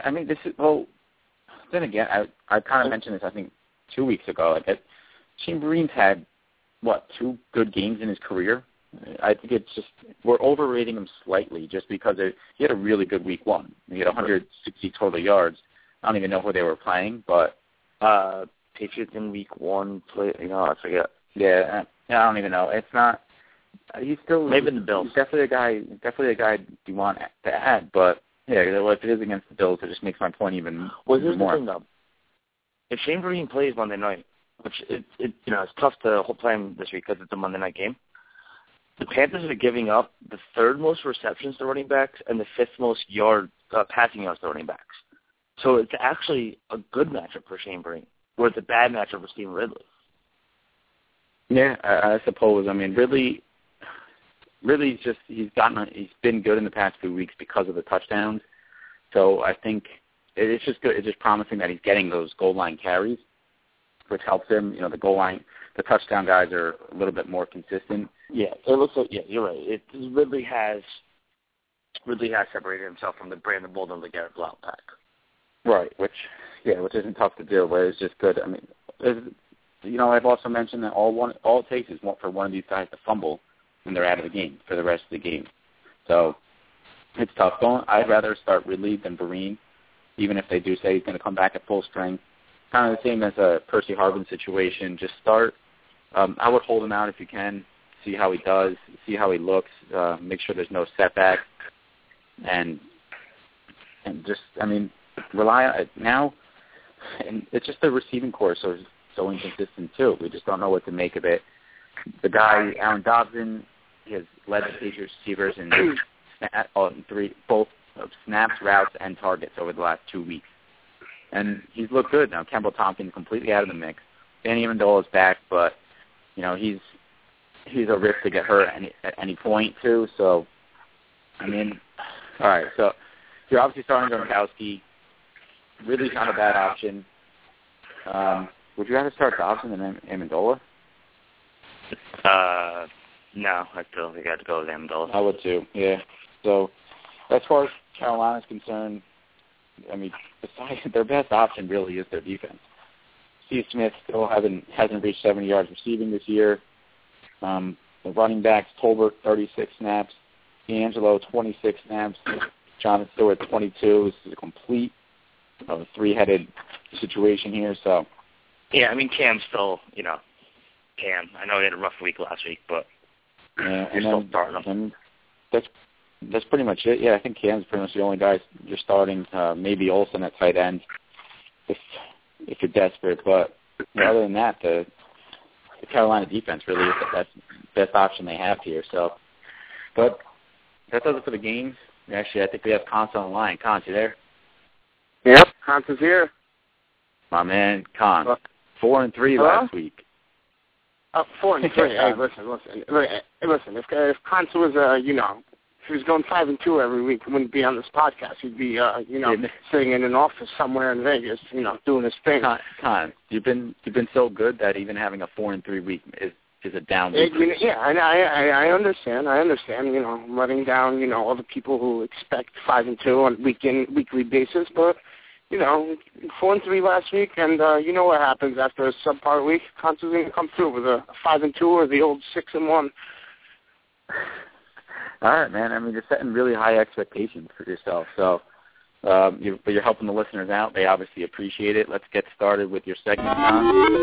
then again, I kind of mentioned this, I think, 2 weeks ago. Shane Vereen's had, 2 good games in his career? I think it's just, we're overrating him slightly just because he had a really good week 1. He had 160 total yards. I don't even know who they were playing, but Patriots in week 1 play, I forget. Yeah, I don't even know. It's not, he's still, maybe the Bills. He's definitely a guy you want to add, but yeah, if it is against the Bills, it just makes my point even more. Well, here's the thing, though. If Shane Vereen plays Monday night, which it's tough to play him this week because it's a Monday night game, the Panthers are giving up the third most receptions to running backs and the fifth most passing yards to running backs. So it's actually a good matchup for Shane Vereen, where it's a bad matchup for Stephen Ridley. Yeah, I suppose. I mean, Ridley's he's been good in the past few weeks because of the touchdowns. So I think it's just good. It's just promising that he's getting those goal line carries, which helps him. The goal line, the touchdown guys are a little bit more consistent. Yeah, it looks like you're right. Ridley has separated himself from the Brandon Bolden and the Garrett Blount pack. Right, which isn't tough to do, but it's just good. I mean, I've also mentioned that all it takes is for one of these guys to fumble when they're out of the game for the rest of the game. So it's tough. I'd rather start Ridley than Vereen, even if they do say he's going to come back at full strength. Kind of the same as a Percy Harvin situation. Just start. I would hold him out if you can, see how he does, see how he looks, make sure there's no setback, and just, rely on it now. And it's just the receiving corps so inconsistent too. We just don't know what to make of it. The guy, Alan Dobson, has led the Patriots receivers in both snaps, routes, and targets over the last 2 weeks. And he's looked good now. Campbell Tompkins completely out of the mix. Danny Amendola is back, but he's a risk to get hurt at any point too. So, all right. So you're obviously starting Gronkowski. Really not a bad option. Would you rather start Dobson than Amendola? No, I still think I'd go with Amendola. I would too. Yeah. So, as far as Carolina's concerned, besides their best option really is their defense. Steve Smith still hasn't reached 70 yards receiving this year. The running backs, Tolbert, 36 snaps. D'Angelo, 26 snaps. Jonathan Stewart, 22. This is a complete three-headed situation here. So, yeah, Cam's still, Cam. I know he had a rough week last week, but you're still starting him. That's pretty much it. Yeah, I think Cam's pretty much the only guy you're starting. Maybe Olsen at tight end if you're desperate. But other than that, the Carolina defense really is the best option they have here. So, but that does it for the games. Actually, I think we have Const on the line. Const, you there? Yep, Const is here. My man, Const. 4-3 last week. 4-3. Hey, listen. If Const was, if he was going 5-2 every week, he wouldn't be on this podcast. He'd be, sitting in an office somewhere in Vegas, doing his thing. Con, you've been so good that even having a 4-3 week is a down week. Yeah, I understand. I'm letting down, all the people who expect 5-2 on weekly basis, but 4-3 last week, and you know what happens after a subpar week. Const is going to come through with a 5-2 or the old 6-1. All right, man. You're setting really high expectations for yourself. So, but you're helping the listeners out. They obviously appreciate it. Let's get started with your segment, Con.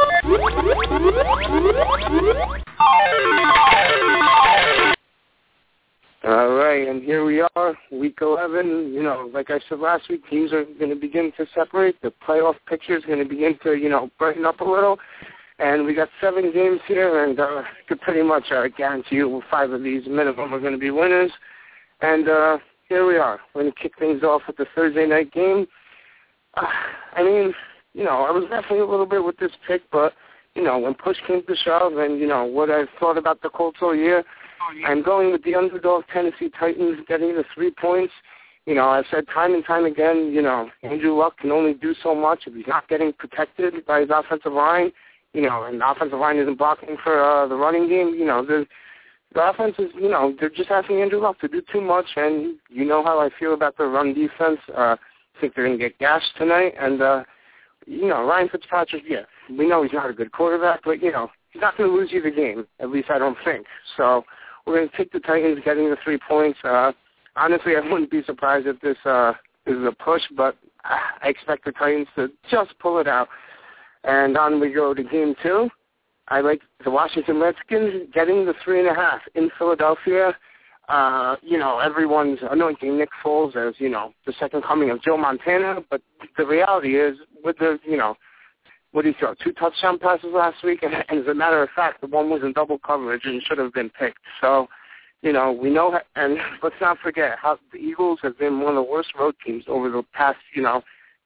All right, and here we are, Week 11. Like I said last week, teams are going to begin to separate. The playoff picture is going to begin to, brighten up a little. And we got 7 games here, and I could pretty much guarantee you 5 of these minimum are going to be winners. And here we are. We're going to kick things off with the Thursday night game. I was definitely a little bit with this pick, but, when push came to shove and, what I've thought about the Colts all year, I'm going with the underdog Tennessee Titans getting the 3 points. I've said time and time again, Andrew Luck can only do so much if he's not getting protected by his offensive line. And the offensive line isn't blocking for the running game. The offense is, they're just asking Andrew Luck to do too much, and you know how I feel about the run defense. I think they're going to get gashed tonight. And, Ryan Fitzpatrick, yeah, we know he's not a good quarterback, but, he's not going to lose you the game, at least I don't think. So we're going to take the Titans getting the 3 points. Honestly, I wouldn't be surprised if this is a push, but I expect the Titans to just pull it out. And on we go to game 2. I like the Washington Redskins getting the 3.5 in Philadelphia. Everyone's anointing Nick Foles as, the second coming of Joe Montana. But the reality is, with the what did he throw? 2 touchdown passes last week, and as a matter of fact, the one was in double coverage and should have been picked. So, we know, and let's not forget how the Eagles have been one of the worst road teams over the past, year,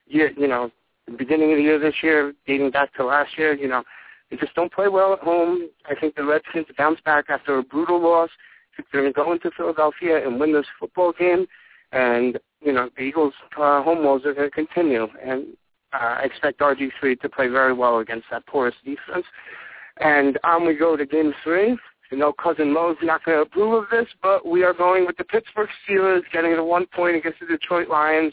the beginning of the year this year, dating back to last year, they just don't play well at home. I think the Redskins bounce back after a brutal loss. I think they're going to go into Philadelphia and win this football game, and, the Eagles' home woes are going to continue, and I expect RG3 to play very well against that porous defense. And on we go to Game 3. Cousin Mo's not going to approve of this, but we are going with the Pittsburgh Steelers getting the 1 point against the Detroit Lions.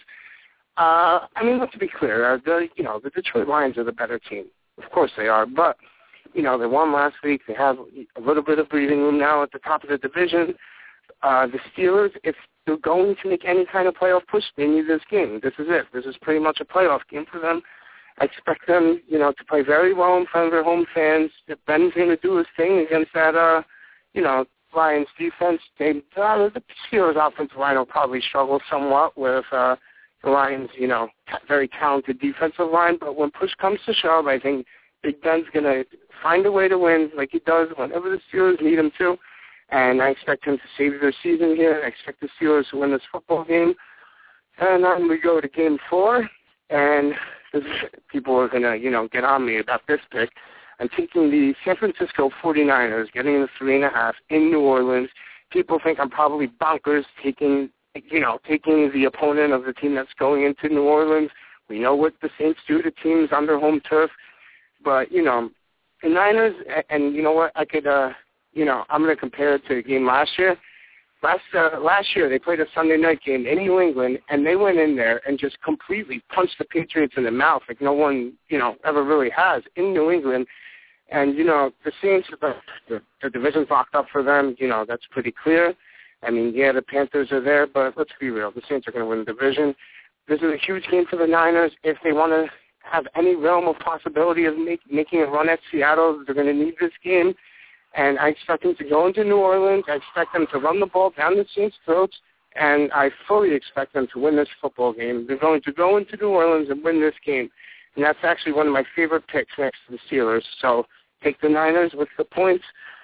Let's be clear. The Detroit Lions are the better team. Of course they are, but, they won last week. They have a little bit of breathing room now at the top of the division. The Steelers, if they're going to make any kind of playoff push, they need this game. This is it. This is pretty much a playoff game for them. I expect them, to play very well in front of their home fans. Ben's going to do his thing against that, Lions defense. The Steelers' offensive line will probably struggle somewhat with the Lions, very talented defensive line. But when push comes to shove, I think Big Ben's going to find a way to win like he does whenever the Steelers need him to. And I expect him to save their season here. I expect the Steelers to win this football game. And then we go to Game 4, and people are going to, get on me about this pick. I'm taking the San Francisco 49ers, getting the 3.5 in New Orleans. People think I'm probably bonkers taking the opponent of the team that's going into New Orleans. We know what the Saints do to teams on their home turf. But, the Niners, and you know what, I could, I'm going to compare it to the game last year. Last year, they played a Sunday night game in New England, and they went in there and just completely punched the Patriots in the mouth like no one, ever really has in New England. And, the Saints, the division's locked up for them. That's pretty clear. The Panthers are there, but let's be real. The Saints are going to win the division. This is a huge game for the Niners. If they want to have any realm of possibility of making a run at Seattle, they're going to need this game. And I expect them to go into New Orleans. I expect them to run the ball down the Saints' throats, and I fully expect them to win this football game. They're going to go into New Orleans and win this game. And that's actually one of my favorite picks next to the Steelers. So take the Niners with the points.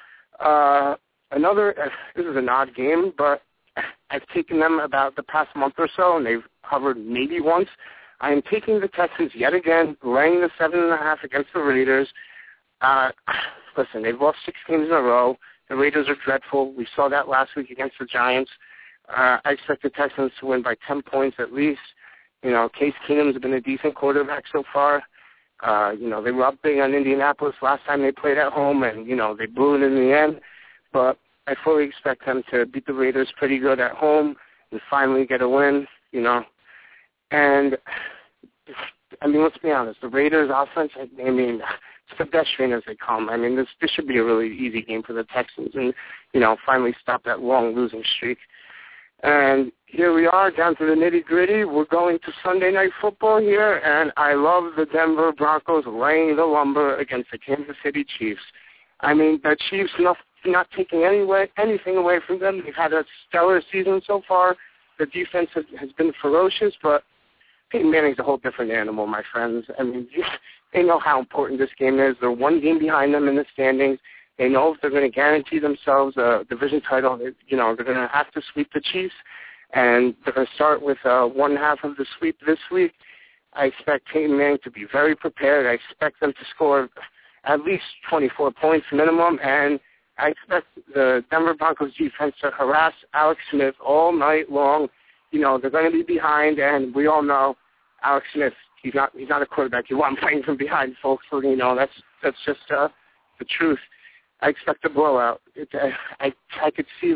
This is an odd game, but I've taken them about the past month or so, and they've covered maybe once. I am taking the Texans yet again, laying the 7.5 against the Raiders. Listen, they've lost 6 games in a row. The Raiders are dreadful. We saw that last week against the Giants. I expect the Texans to win by 10 points at least. Case Keenum's been a decent quarterback so far. They were up big on Indianapolis last time they played at home, and, they blew it in the end. But I fully expect them to beat the Raiders pretty good at home and finally get a win, And, let's be honest, the Raiders' offense, it's pedestrian as they come. This should be a really easy game for the Texans and, finally stop that long losing streak. And here we are down to the nitty-gritty. We're going to Sunday Night Football here, and I love the Denver Broncos laying the lumber against the Kansas City Chiefs. The Chiefs not taking anything away from them. They've had a stellar season so far. The defense has been ferocious, but Peyton Manning's a whole different animal, my friends. They know how important this game is. They're 1 game behind them in the standings. They know if they're going to guarantee themselves a division title, they're going to have to sweep the Chiefs, and they're going to start with 1/2 of the sweep this week. I expect Peyton Manning to be very prepared. I expect them to score at least 24 points minimum, and I expect the Denver Broncos defense to harass Alex Smith all night long. They're going to be behind, and we all know Alex Smith, he's not a quarterback you want playing from behind, folks. So, that's just the truth. I expect a blowout. I could see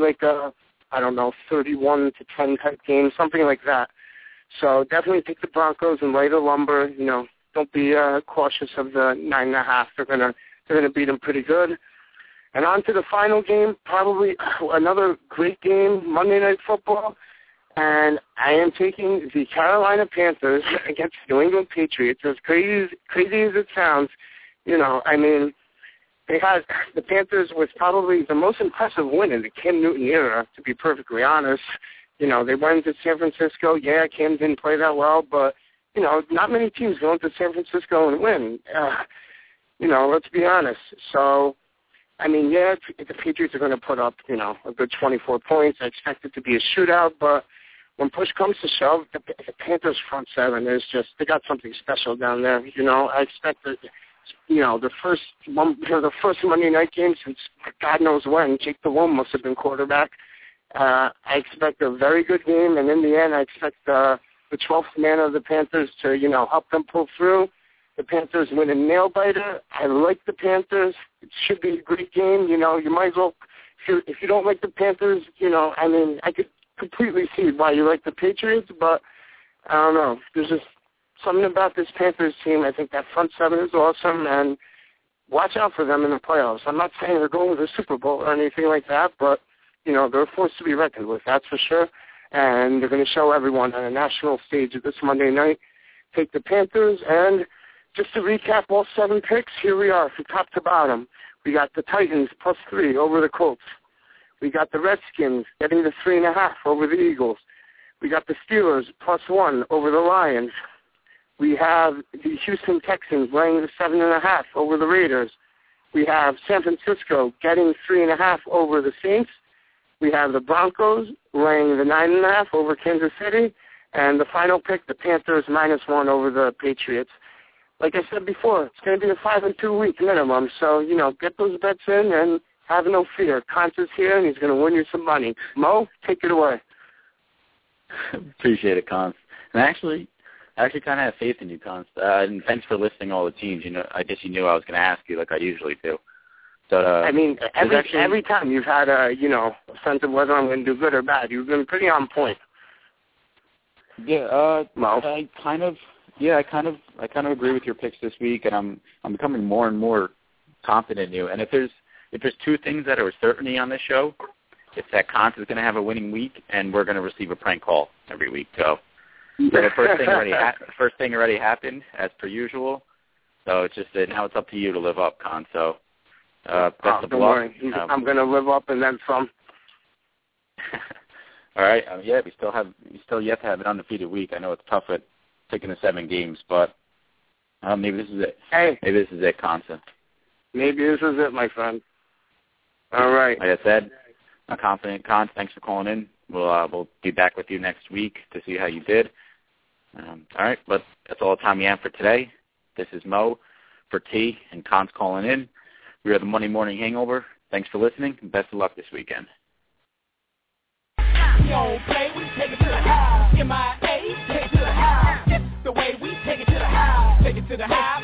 31-10 type game, something like that. So definitely take the Broncos and lay the lumber. Don't be cautious of the 9.5. They're gonna beat them pretty good. And on to the final game, probably another great game, Monday Night Football. And I am taking the Carolina Panthers against the New England Patriots. As crazy as it sounds, they had the Panthers was probably the most impressive win in the Cam Newton era, to be perfectly honest. They went to San Francisco. Yeah, Cam didn't play that well, but not many teams go into San Francisco and win. Let's be honest. So, I mean, yeah, the Patriots are going to put up, a good 24 points. I expect it to be a shootout, but when push comes to shove, the Panthers front seven is just, they got something special down there. I expect that, the first Monday night game since God knows when, Jake Delhomme must have been quarterback. I expect a very good game, and in the end, I expect the 12th man of the Panthers to, help them pull through. The Panthers win a nail-biter. I like the Panthers. It should be a great game. You might as well, if you don't like the Panthers, I could completely see why you like the Patriots, but I don't know. There's just something about this Panthers team. I think that front seven is awesome, and watch out for them in the playoffs. I'm not saying they're going to the Super Bowl or anything like that, but, they're a force to be reckoned with, that's for sure. And they're going to show everyone on a national stage this Monday night. Take the Panthers, and just to recap all 7 picks, here we are from top to bottom. We got the Titans +3 over the Colts. We got the Redskins getting the 3.5 over the Eagles. We got the Steelers +1 over the Lions. We have the Houston Texans laying the 7.5 over the Raiders. We have San Francisco getting 3.5 over the Saints. We have the Broncos laying the 9.5 over Kansas City. And the final pick, the Panthers -1 over the Patriots. Like I said before, it's going to be a 5-2 week minimum. So, get those bets in and have no fear. Conz is here, and he's going to win you some money. Mo, take it away. Appreciate it, Conz. And I actually kind of have faith in you, Conz. And thanks for listing all the teams. I guess you knew I was going to ask you like I usually do. So, every time you've had a sense of whether I'm going to do good or bad, you've been pretty on point. Yeah, Mo. I kind of agree with your picks this week, and I'm becoming more and more confident in you. And if there's 2 things that are a certainty on this show, it's that Conz is going to have a winning week, and we're going to receive a prank call every week. So the first thing already happened, as per usual. So it's just that now it's up to you to live up, Conz. So best of luck. I'm going to live up and then some. All right. We still yet to have an undefeated week. I know it's tough at picking the 7 games, but maybe this is it. Hey. Maybe this is it, Conz. Maybe this is it, my friend. All right. Like I said, I'm confident. Conz, thanks for calling in. We'll be back with you next week to see how you did. All right, but that's all the time we have for today. This is Mo for T and Conz calling in. We are the Monday Morning Hangover. Thanks for listening, and best of luck this weekend. We don't play, we take it to the house. MIA, take it to the house. It's the way we take it to the house. Take it to the house.